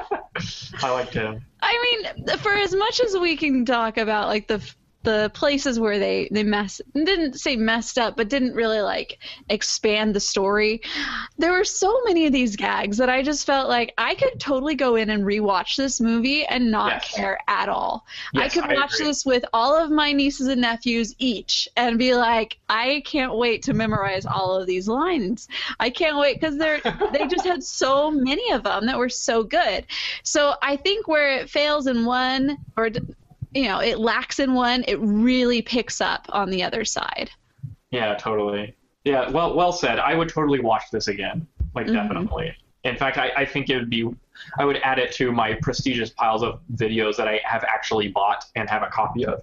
I liked him. I mean, for as much as we can talk about, like, the places where they didn't say messed up, but didn't really like expand the story. There were so many of these gags that I just felt like I could totally go in and rewatch this movie and not care at all. Yes, I could watch this with all of my nieces and nephews each and be like, I can't wait to memorize all of these lines. I can't wait because they just had so many of them that were so good. So I think where it fails in one or it lacks in one, it really picks up on the other side. Yeah, totally. Yeah, well said. I would totally watch this again. Like, definitely. In fact, I think I would add it to my prestigious piles of videos that I have actually bought and have a copy of.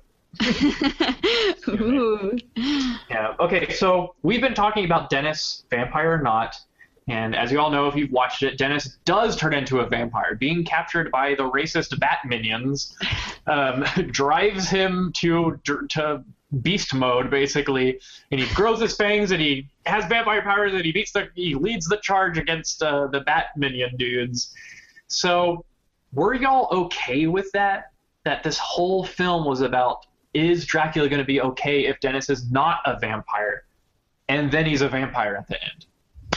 Ooh. Yeah. Okay, so we've been talking about Dennis, Vampire or Not. And as you all know, if you've watched it, Dennis does turn into a vampire. Being captured by the racist bat minions drives him to beast mode, basically. And he grows his fangs, and he has vampire powers, and he leads the charge against the bat minion dudes. So were y'all okay with that? That this whole film was about, is Dracula going to be okay if Dennis is not a vampire? And then he's a vampire at the end.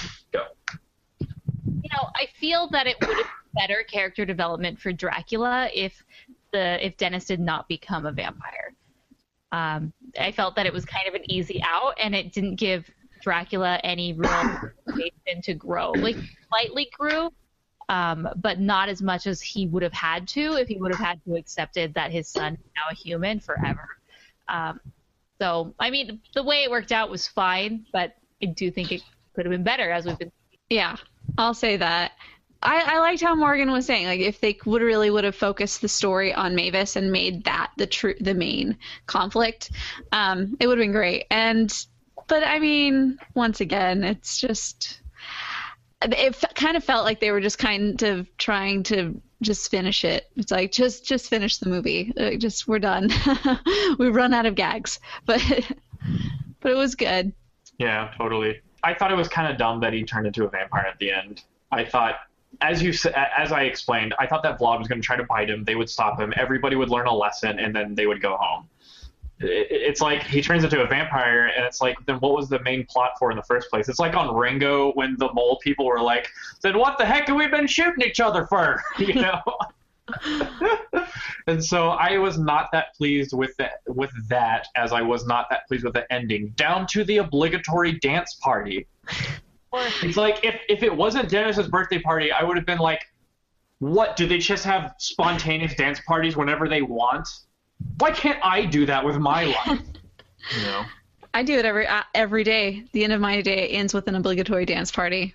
I feel that it would have been better character development for Dracula if Dennis did not become a vampire. I felt that it was kind of an easy out, and it didn't give Dracula any real motivation to grow. Like, slightly grew, but not as much as he would have had to if he would have had to accepted that his son is now a human forever. So, I mean, the way it worked out was fine, but I do think it could have been better, as we've been. Yeah, I'll say that. I liked how Morgan was saying, like, if they would have focused the story on Mavis and made that the main conflict, it would have been great. But I mean, once again, it's just, it kind of felt like they were just kind of trying to just finish it. It's like, just finish the movie. We're done. We've run out of gags, but it was good. Yeah, totally. I thought it was kind of dumb that he turned into a vampire at the end. I thought, as I explained, I thought that Vlad was going to try to bite him. They would stop him. Everybody would learn a lesson, and then they would go home. It's like he turns into a vampire, and it's like, then what was the main plot for in the first place? It's like on Ringo when the mole people were like, then what the heck have we been shooting each other for? You know? And so I was not that pleased with that, as I was not that pleased with the ending, down to the obligatory dance party. It's like, if it wasn't Dennis's birthday party, I would have been like, What, do they just have spontaneous dance parties whenever they want? Why can't I do that with my life? You know? I do it every day. The end of my day ends with an obligatory dance party.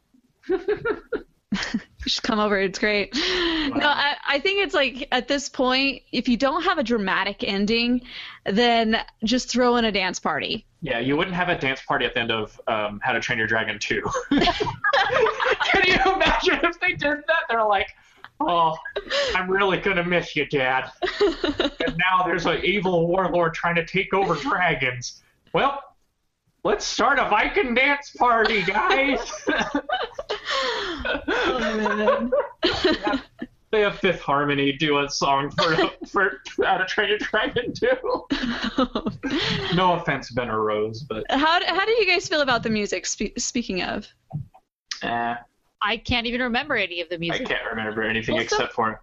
Just come over. It's great. Wow. No, I think it's like at this point, if you don't have a dramatic ending, then just throw in a dance party. Yeah, you wouldn't have a dance party at the end of How to Train Your Dragon 2. Can you imagine if they did that? They're like, oh, I'm really going to miss you, Dad. And now there's an evil warlord trying to take over dragons. Well, let's start a Viking dance party, guys. Oh, man. They have Fifth Harmony do a song for How to Train Your Dragon 2. No offense, Ben or Rose, but how do you guys feel about the music? Speaking of, I can't even remember any of the music. I can't remember anything except for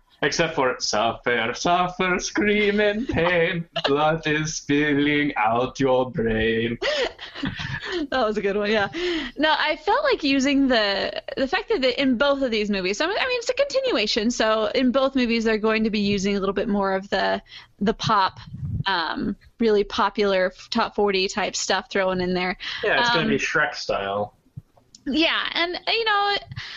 suffer, scream in pain, blood is spilling out your brain. That was a good one, yeah. No, I felt like using the fact that in both of these movies, I mean, it's a continuation, so in both movies they're going to be using a little bit more of the pop, really popular top 40 type stuff thrown in there. Yeah, it's going to be Shrek style. Yeah, and, you know,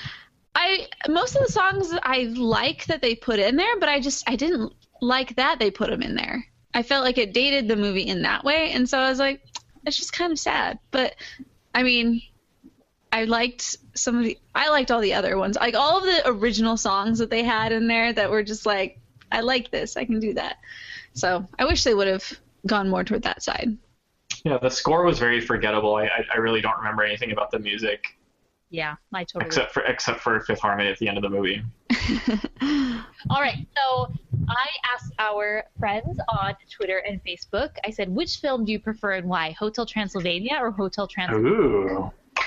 most of the songs I like that they put in there, but I didn't like that they put them in there. I felt like it dated the movie in that way, and so I was like, it's just kind of sad. But I mean, I liked all the other ones, like all of the original songs that they had in there that were just like, I like this, I can do that. So I wish they would have gone more toward that side. Yeah, the score was very forgettable. I really don't remember anything about the music. Yeah, I totally. Except for Fifth Harmony at the end of the movie. All right, so I asked our friends on Twitter and Facebook. I said, which film do you prefer and why? Hotel Transylvania or Hotel Transylvania? Ooh.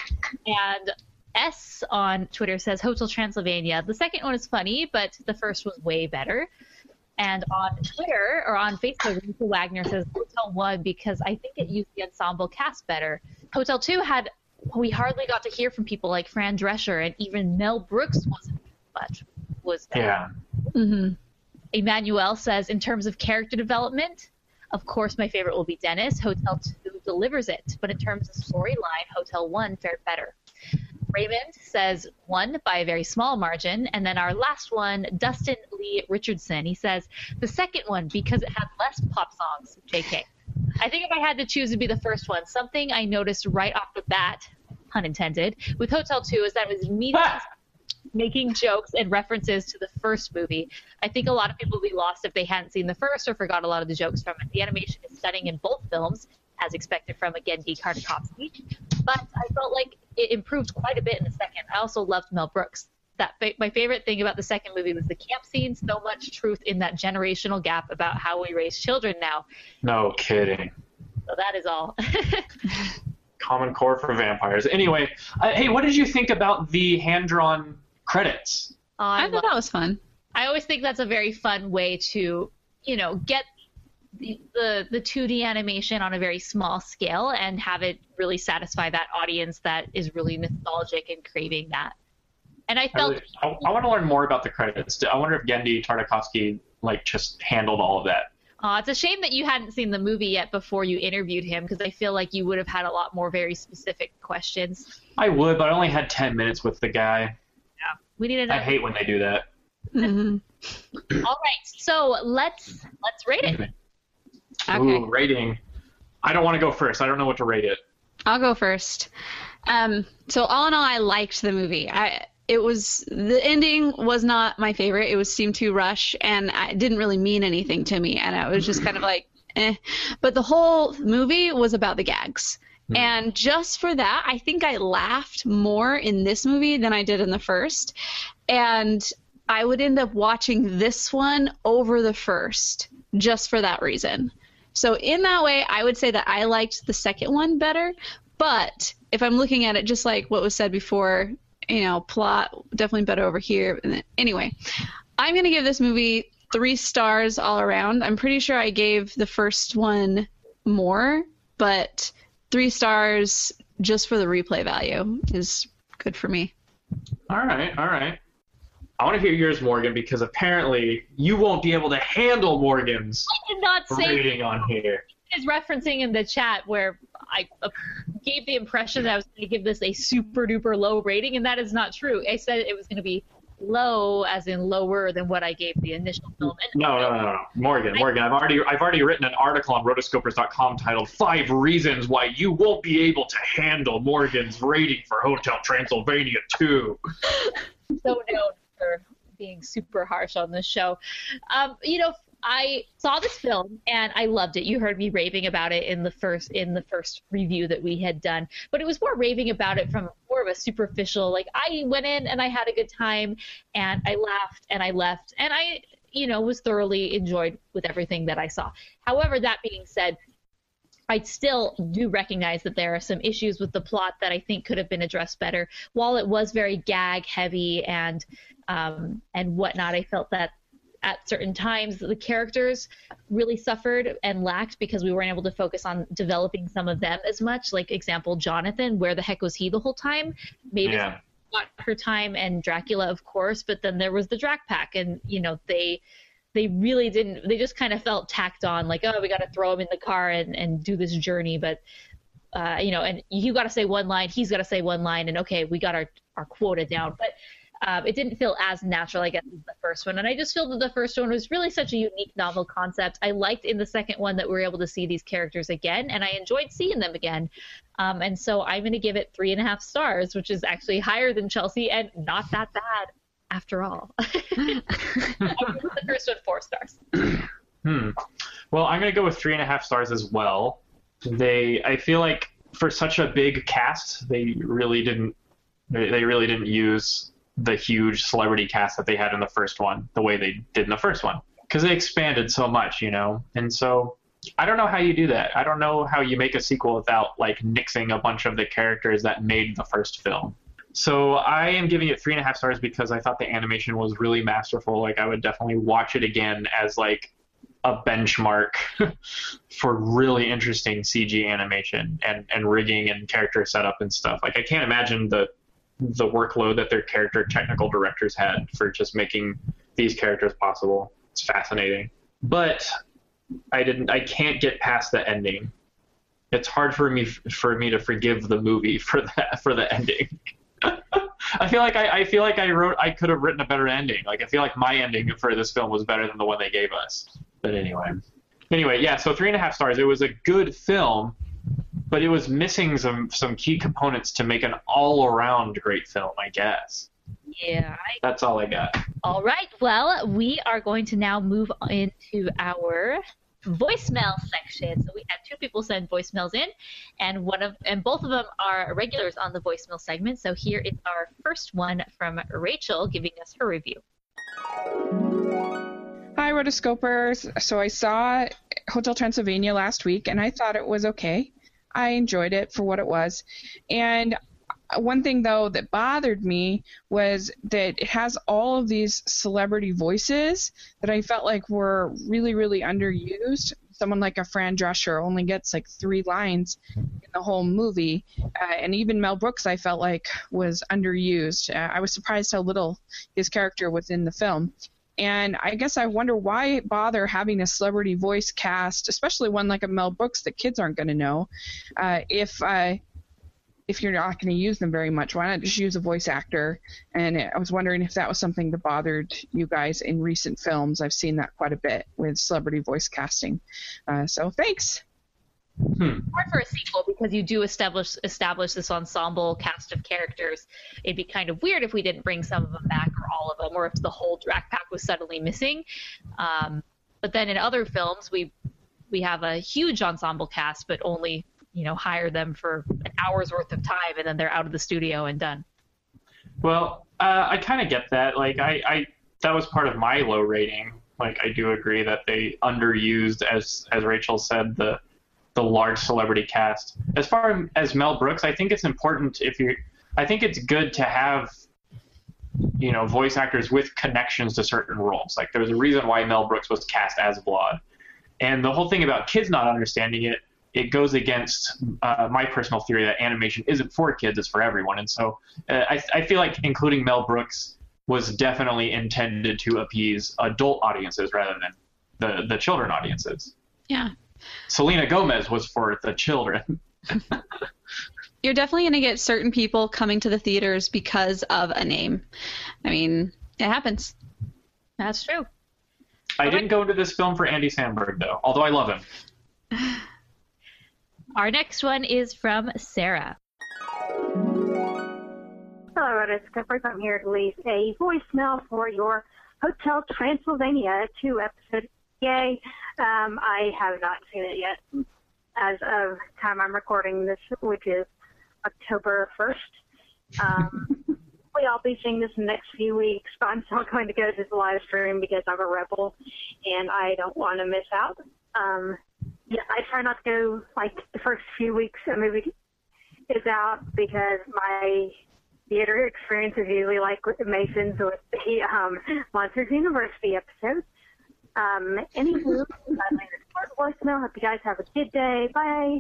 And S on Twitter says Hotel Transylvania. The second one is funny, but the first was way better. And on Twitter or on Facebook, Lisa Wagner says Hotel 1 because I think it used the ensemble cast better. Hotel 2 we hardly got to hear from people like Fran Drescher, and even Mel Brooks wasn't much. Yeah. Mm-hmm. Emmanuel says, in terms of character development, of course my favorite will be Dennis. Hotel 2 delivers it, but in terms of storyline, Hotel 1 fared better. Raymond says 1 by a very small margin, and then our last one, Dustin Lee Richardson, he says the second one because it had less pop songs. JK. I think if I had to choose, it'd be the first one. Something I noticed right off the bat, pun intended, with Hotel 2 is that it was immediately making jokes and references to the first movie. I think a lot of people would be lost if they hadn't seen the first or forgot a lot of the jokes from it. The animation is stunning in both films, as expected from, again, Genndy Tartakovsky, but I felt like it improved quite a bit in the second. I also loved Mel Brooks. My favorite thing about the second movie was the camp scene. So much truth in that generational gap about how we raise children now. No kidding. So that is all. Common Core for vampires. Anyway, hey, what did you think about the hand-drawn credits? I thought that was fun. I always think that's a very fun way to, get the 2D animation on a very small scale and have it really satisfy that audience that is really nostalgic and craving that. And I felt I want to learn more about the credits. I wonder if Genndy Tartakovsky just handled all of that. It's a shame that you hadn't seen the movie yet before you interviewed him, because I feel like you would have had a lot more very specific questions. I would, but I only had 10 minutes with the guy. Yeah, we needed. I hate when they do that. Mm-hmm. All right, so let's rate it. Okay. Ooh, rating. I don't want to go first. I don't know what to rate it. I'll go first. So all in all, I liked the movie. The ending was not my favorite. It seemed too rushed, and it didn't really mean anything to me, and I was just kind of like, eh. But the whole movie was about the gags. And just for that, I think I laughed more in this movie than I did in the first. And I would end up watching this one over the first, just for that reason. So in that way, I would say that I liked the second one better. But if I'm looking at it just like what was said before, plot definitely better over here. Anyway, I'm going to give this movie 3 stars all around. I'm pretty sure I gave the first one more, but 3 stars just for the replay value is good for me. All right. I want to hear yours, Morgan, because apparently you won't be able to handle Morgan's I did not say rating on here. Is referencing in the chat where I gave the impression that I was going to give this a super duper low rating, and that is not true. I said it was going to be low, as in lower than what I gave the initial film. And No. Morgan, I've already written an article on rotoscopers.com titled 5 Reasons Why You Won't Be Able to Handle Morgan's Rating for Hotel Transylvania 2. So known for being super harsh on this show. I saw this film and I loved it. You heard me raving about it in the first review that we had done, but it was more raving about it from more of a superficial, like I went in and I had a good time and I laughed and I left and I, was thoroughly enjoyed with everything that I saw. However, that being said, I still do recognize that there are some issues with the plot that I think could have been addressed better. While it was very gag heavy and whatnot, I felt that at certain times the characters really suffered and lacked because we weren't able to focus on developing some of them as much. Like example, Jonathan, where the heck was he the whole time? Maybe got her time, and Dracula, of course, but then there was the Drac Pack, and they really didn't. They just kind of felt tacked on, like, oh, we got to throw him in the car and do this journey. But and you got to say one line, he's got to say one line, and okay, we got our quota down. But it didn't feel as natural, I guess, as the first one. And I just feel that the first one was really such a unique, novel concept. I liked in the second one that we were able to see these characters again, and I enjoyed seeing them again. And so I'm going to give it 3.5 stars, which is actually higher than Chelsea and not that bad after all. I give the first one 4 stars. Well, I'm going to go with 3.5 stars as well. I feel like for such a big cast, they really didn't use the huge celebrity cast that they had in the first one the way they did in the first one, because they expanded so much, and so I don't know how you do that. I don't know how you make a sequel without like nixing a bunch of the characters that made the first film. So I am giving it 3.5 stars because I thought the animation was really masterful. Like, I would definitely watch it again as like a benchmark for really interesting CG animation and rigging and character setup and stuff. Like, I can't imagine the workload that their character technical directors had for just making these characters possible. It's fascinating. But I can't get past the ending. It's hard for me to forgive the movie for the ending. I feel like I could have written a better ending. Like, I feel like my ending for this film was better than the one they gave us. But anyway, yeah, so 3.5 stars. It was a good film, but it was missing some key components to make an all-around great film, I guess. Yeah. That's all I got. All right. Well, we are going to now move into our voicemail section. So we had 2 people send voicemails in, and both of them are regulars on the voicemail segment. So here is our first one from Rachel giving us her review. Hi, Rotoscopers. So I saw Hotel Transylvania last week, and I thought it was okay. I enjoyed it for what it was. And one thing, though, that bothered me was that it has all of these celebrity voices that I felt like were really, really underused. Someone like a Fran Drescher only gets like 3 lines in the whole movie. And even Mel Brooks, I felt like, was underused. I was surprised how little his character was in the film. And I guess I wonder why bother having a celebrity voice cast, especially one like a Mel Brooks that kids aren't going to know, if you're not going to use them very much. Why not just use a voice actor? And I was wondering if that was something that bothered you guys in recent films. I've seen that quite a bit with celebrity voice casting. So thanks. Hard for a sequel because you do establish this ensemble cast of characters. It'd be kind of weird if we didn't bring some of them back or all of them, or if the whole Drac Pack was suddenly missing. But then in other films, we have a huge ensemble cast, but only hire them for an hour's worth of time, and then they're out of the studio and done. Well, I kind of get that. Like, I that was part of my low rating. Like, I do agree that they underused, as Rachel said, the large celebrity cast. As far as Mel Brooks, I think it's important I think it's good to have, voice actors with connections to certain roles. Like, there's a reason why Mel Brooks was cast as Vlad. And the whole thing about kids not understanding it goes against my personal theory that animation isn't for kids, it's for everyone. And so I feel like including Mel Brooks was definitely intended to appease adult audiences rather than the children audiences. Yeah. Selena Gomez was for the children. You're definitely going to get certain people coming to the theaters because of a name. I mean, it happens. That's true. I didn't go into this film for Andy Samberg, though, although I love him. Our next one is from Sarah. Hello, it's Clifford. I'm here to leave a voicemail for your Hotel Transylvania 2 episode. Yay. I have not seen it yet as of time I'm recording this, which is October 1st. I'll be seeing this in the next few weeks, but I'm still going to go to the live stream because I'm a rebel and I don't want to miss out. Yeah, I try not to go like the first few weeks a movie is out because my theater experience is usually like with Mason's with the Monsters University episodes. Anywho, voicemail. Hope you guys have a good day. Bye.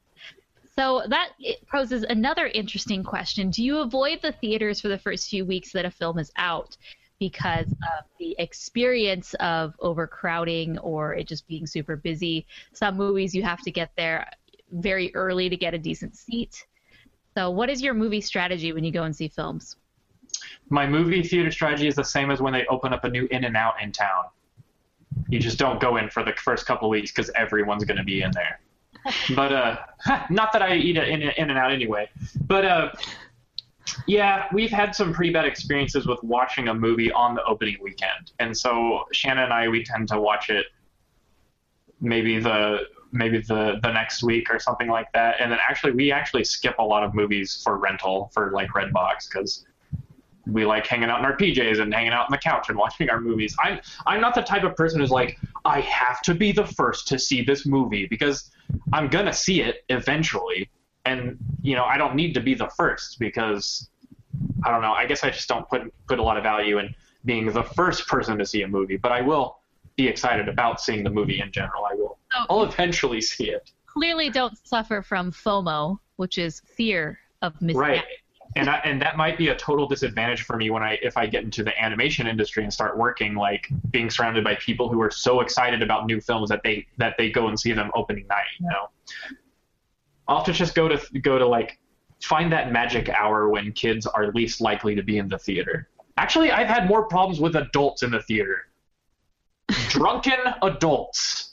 So that poses another interesting question. Do you avoid the theaters for the first few weeks that a film is out because of the experience of overcrowding or it just being super busy? Some movies you have to get there very early to get a decent seat. So what is your movie strategy when you go and see films? My movie theater strategy is the same as when they open up a new In-N-Out in town. You just don't go in for the first couple of weeks because everyone's going to be in there. But not that I eat In-N-Out anyway. But yeah, we've had some pretty bad experiences with watching a movie on the opening weekend, and so Shannon and I, we tend to watch it maybe the next week or something like that, and then we actually skip a lot of movies for rental for like Redbox because we like hanging out in our PJs and hanging out on the couch and watching our movies. I'm not the type of person who's like, I have to be the first to see this movie because I'm gonna see it eventually, and I don't need to be the first because I don't know. I guess I just don't put a lot of value in being the first person to see a movie, but I will be excited about seeing the movie in general. I'll eventually see it. Clearly, don't suffer from FOMO, which is fear of missing right. out. And that might be a total disadvantage for me if I get into the animation industry and start working, like being surrounded by people who are so excited about new films that they go and see them opening night. I'll have to just go to like find that magic hour when kids are least likely to be in the theater. Actually, I've had more problems with adults in the theater. Drunken adults.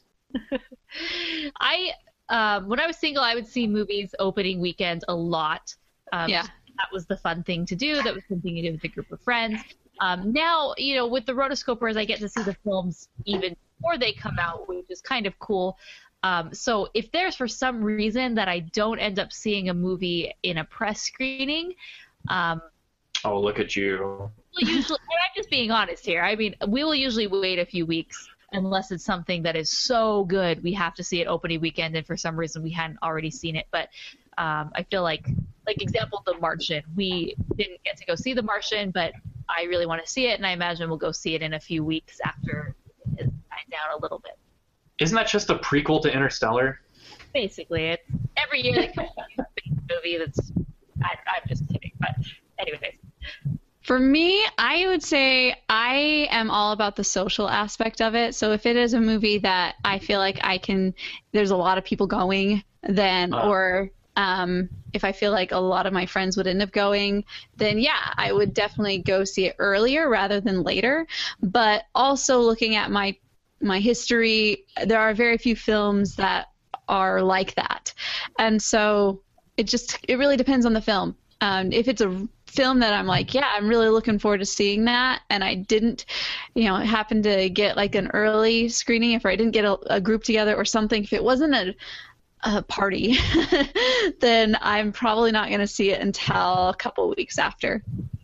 When I was single, I would see movies opening weekend a lot. Yeah. That was the fun thing to do. That was something to do with a group of friends. Now, with the rotoscopers, I get to see the films even before they come out, which is kind of cool. So if there's for some reason that I don't end up seeing a movie in a press screening, oh, look at you. Usually, and I'm just being honest here. I mean, we will usually wait a few weeks unless it's something that is so good we have to see it opening weekend, and for some reason we hadn't already seen it. But I feel like example, The Martian. We didn't get to go see The Martian, but I really want to see it, and I imagine we'll go see it in a few weeks after it dies down a little bit. Isn't that just a prequel to Interstellar? Basically, it's every year they come out with a big movie that's. I'm just kidding, but anyways. For me, I would say I am all about the social aspect of it. So if it is a movie that I feel like there's a lot of people going, then, or if I feel like a lot of my friends would end up going, then yeah, I would definitely go see it earlier rather than later. But also looking at my history, there are very few films that are like that. And so it really depends on the film. If it's a film that I'm like, yeah, I'm really looking forward to seeing that, and I didn't, happen to get like an early screening, if I didn't get a group together or something, if it wasn't a party, then I'm probably not going to see it until a couple weeks after.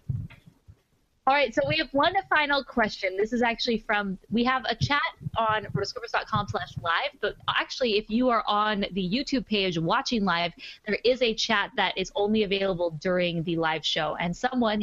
All right, so we have one final question. This is actually we have a chat on rotoscopers.com/live, but actually if you are on the YouTube page watching live, there is a chat that is only available during the live show. And someone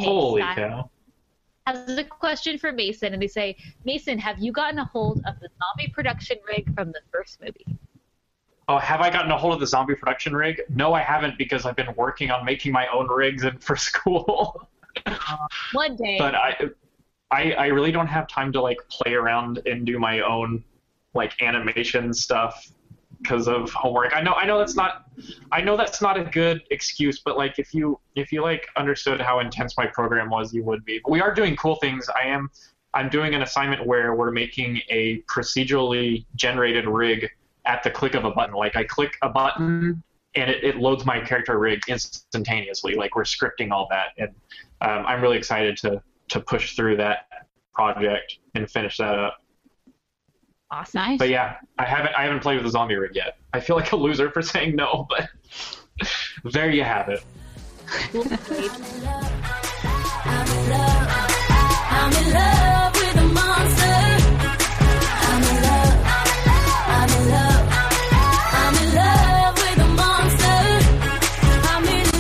has a question for Mason, and they say, Mason, have you gotten a hold of the zombie production rig from the first movie? Oh, have I gotten a hold of the zombie production rig? No, I haven't, because I've been working on making my own rigs for school. One day. But I really don't have time to like play around and do my own like animation stuff because of homework. I know that's not a good excuse, but like if you like understood how intense my program was, you would be. But we are doing cool things. I'm doing an assignment where we're making a procedurally generated rig at the click of a button. Like I click a button and it loads my character rig instantaneously. Like we're scripting all that, and I'm really excited to push through that project and finish that up. Awesome. Nice. But yeah, I haven't played with the zombie rig yet. I feel like a loser for saying no, but there you have it. I'm in love with a monster. I'm in love. I'm in love. I'm in love with a monster. I'm in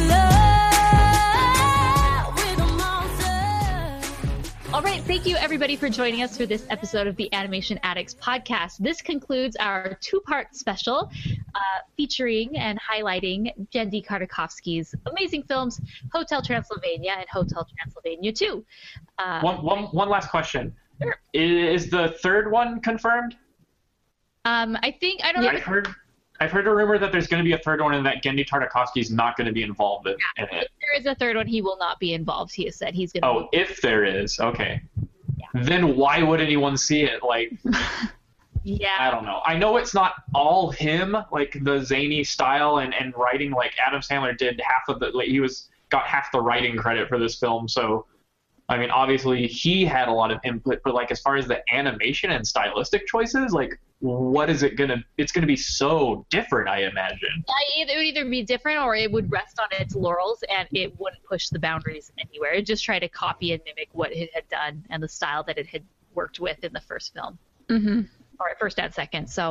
love with a monster. All right, thank you everybody for joining us for this episode of the Animation Addicts podcast. This concludes our two-part special featuring and highlighting Genndy Tartakovsky's amazing films, Hotel Transylvania and Hotel Transylvania 2. One last question. Sure. Is the third one confirmed? I don't know. I've heard a rumor that there's going to be a third one and that Genndy Tartakovsky is not going to be involved in it. If there is a third one, he will not be involved. He has said he's going to. Oh, if there is, okay. Yeah. Then why would anyone see it? Like, yeah. I don't know. I know it's not all him, like the zany style and writing. Like Adam Sandler did half of the. Like, he got half the writing credit for this film, so. I mean, obviously he had a lot of input, but like as far as the animation and stylistic choices, like what is it gonna? It's gonna be so different, I imagine. It would either be different or it would rest on its laurels and it wouldn't push the boundaries anywhere. It'd just try to copy and mimic what it had done and the style that it had worked with in the first film, or first and second. So.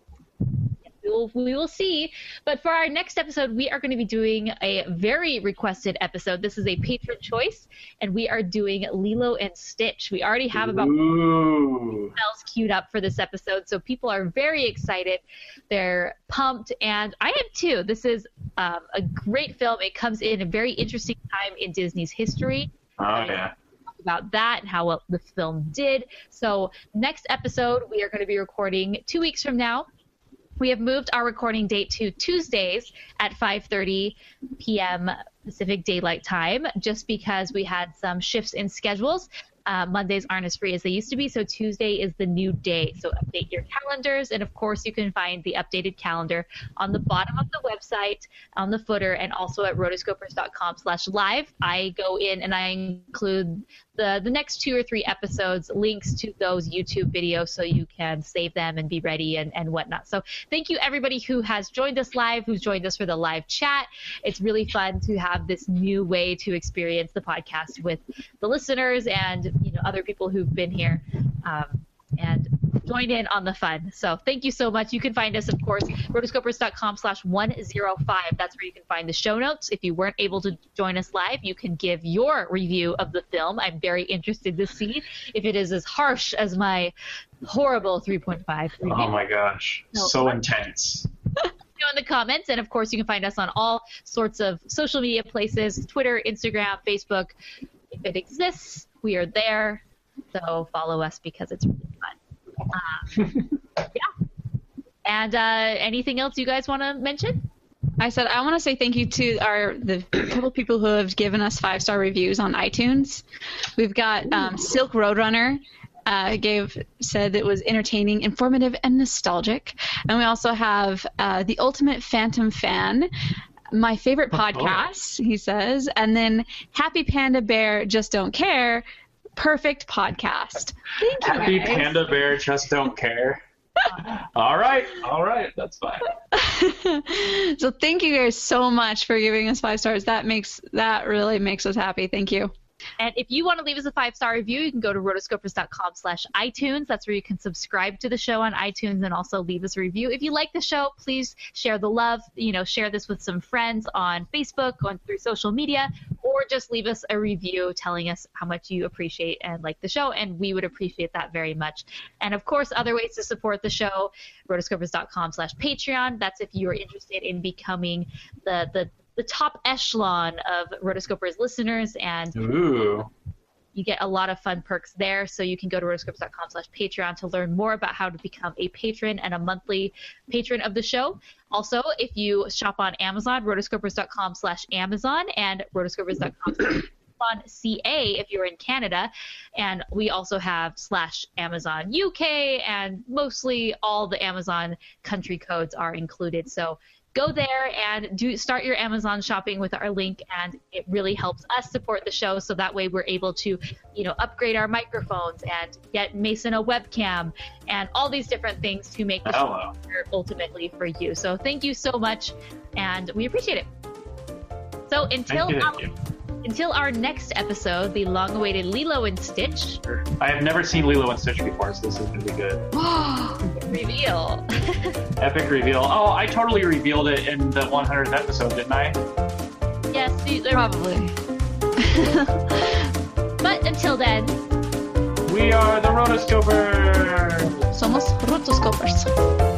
We will see. But for our next episode, we are going to be doing a very requested episode. This is a patron choice, and we are doing Lilo and Stitch. We already have about else queued up for this episode, so people are very excited. They're pumped, and I am too. This is a great film. It comes in a very interesting time in Disney's history. Oh, yeah. About that and how well the film did. So next episode, we are going to be recording 2 weeks from now. We have moved our recording date to Tuesdays at 5:30 p.m. Pacific Daylight Time just because we had some shifts in schedules. Mondays aren't as free as they used to be, so Tuesday is the new day. So update your calendars, and of course you can find the updated calendar on the bottom of the website, on the footer, and also at rotoscopers.com/live. I go in and I include the next 2 or 3 episodes, links to those YouTube videos so you can save them and be ready and whatnot. So thank you everybody who has joined us live, who's joined us for the live chat. It's really fun to have this new way to experience the podcast with the listeners and other people who've been here and joined in on the fun. So thank you so much. You can find us, of course, rotoscopers.com/105. That's where you can find the show notes. If you weren't able to join us live, you can give your review of the film. I'm very interested to see if it is as harsh as my horrible 3.5 review. Oh my gosh, so intense. In the comments, and of course you can find us on all sorts of social media places, Twitter, Instagram, Facebook. If it exists, we are there, so follow us because it's really fun. Yeah. And anything else you guys want to mention? I want to say thank you to the couple people who have given us 5-star reviews on iTunes. We've got Silk Roadrunner. Said it was entertaining, informative, and nostalgic. And we also have The Ultimate Phantom Fan, my favorite podcast, he says. And then Happy Panda Bear Just Don't Care, perfect podcast. Thank you, Happy guys. Panda Bear Just Don't Care. All right, that's fine. So thank you guys so much for giving us 5 stars. That really makes us happy. Thank you. And if you want to leave us a 5-star review, you can go to rotoscopers.com/iTunes. That's where you can subscribe to the show on iTunes and also leave us a review. If you like the show, please share the love. Share this with some friends on Facebook, through social media, or just leave us a review telling us how much you appreciate and like the show, and we would appreciate that very much. And of course, other ways to support the show, rotoscopers.com/Patreon. That's if you are interested in becoming the top echelon of Rotoscopers listeners, and ooh, You get a lot of fun perks there, so you can go to rotoscopers.com/Patreon to learn more about how to become a patron and a monthly patron of the show. Also, if you shop on Amazon, rotoscopers.com/Amazon and rotoscopers.com/CA if you're in Canada. And we also have /Amazon UK, and mostly all the Amazon country codes are included. So go there and start your Amazon shopping with our link, and it really helps us support the show, so that way we're able to, upgrade our microphones and get Mason a webcam and all these different things to make the show better ultimately for you. So thank you so much, and we appreciate it. So until our next episode, the long-awaited Lilo and Stitch. I have never seen Lilo and Stitch before, so this is going to be good. Reveal. Epic reveal. Oh, I totally revealed it in the 100th episode, didn't I? Yes, probably. But until then, we are the Rotoscopers. Somos Rotoscopers.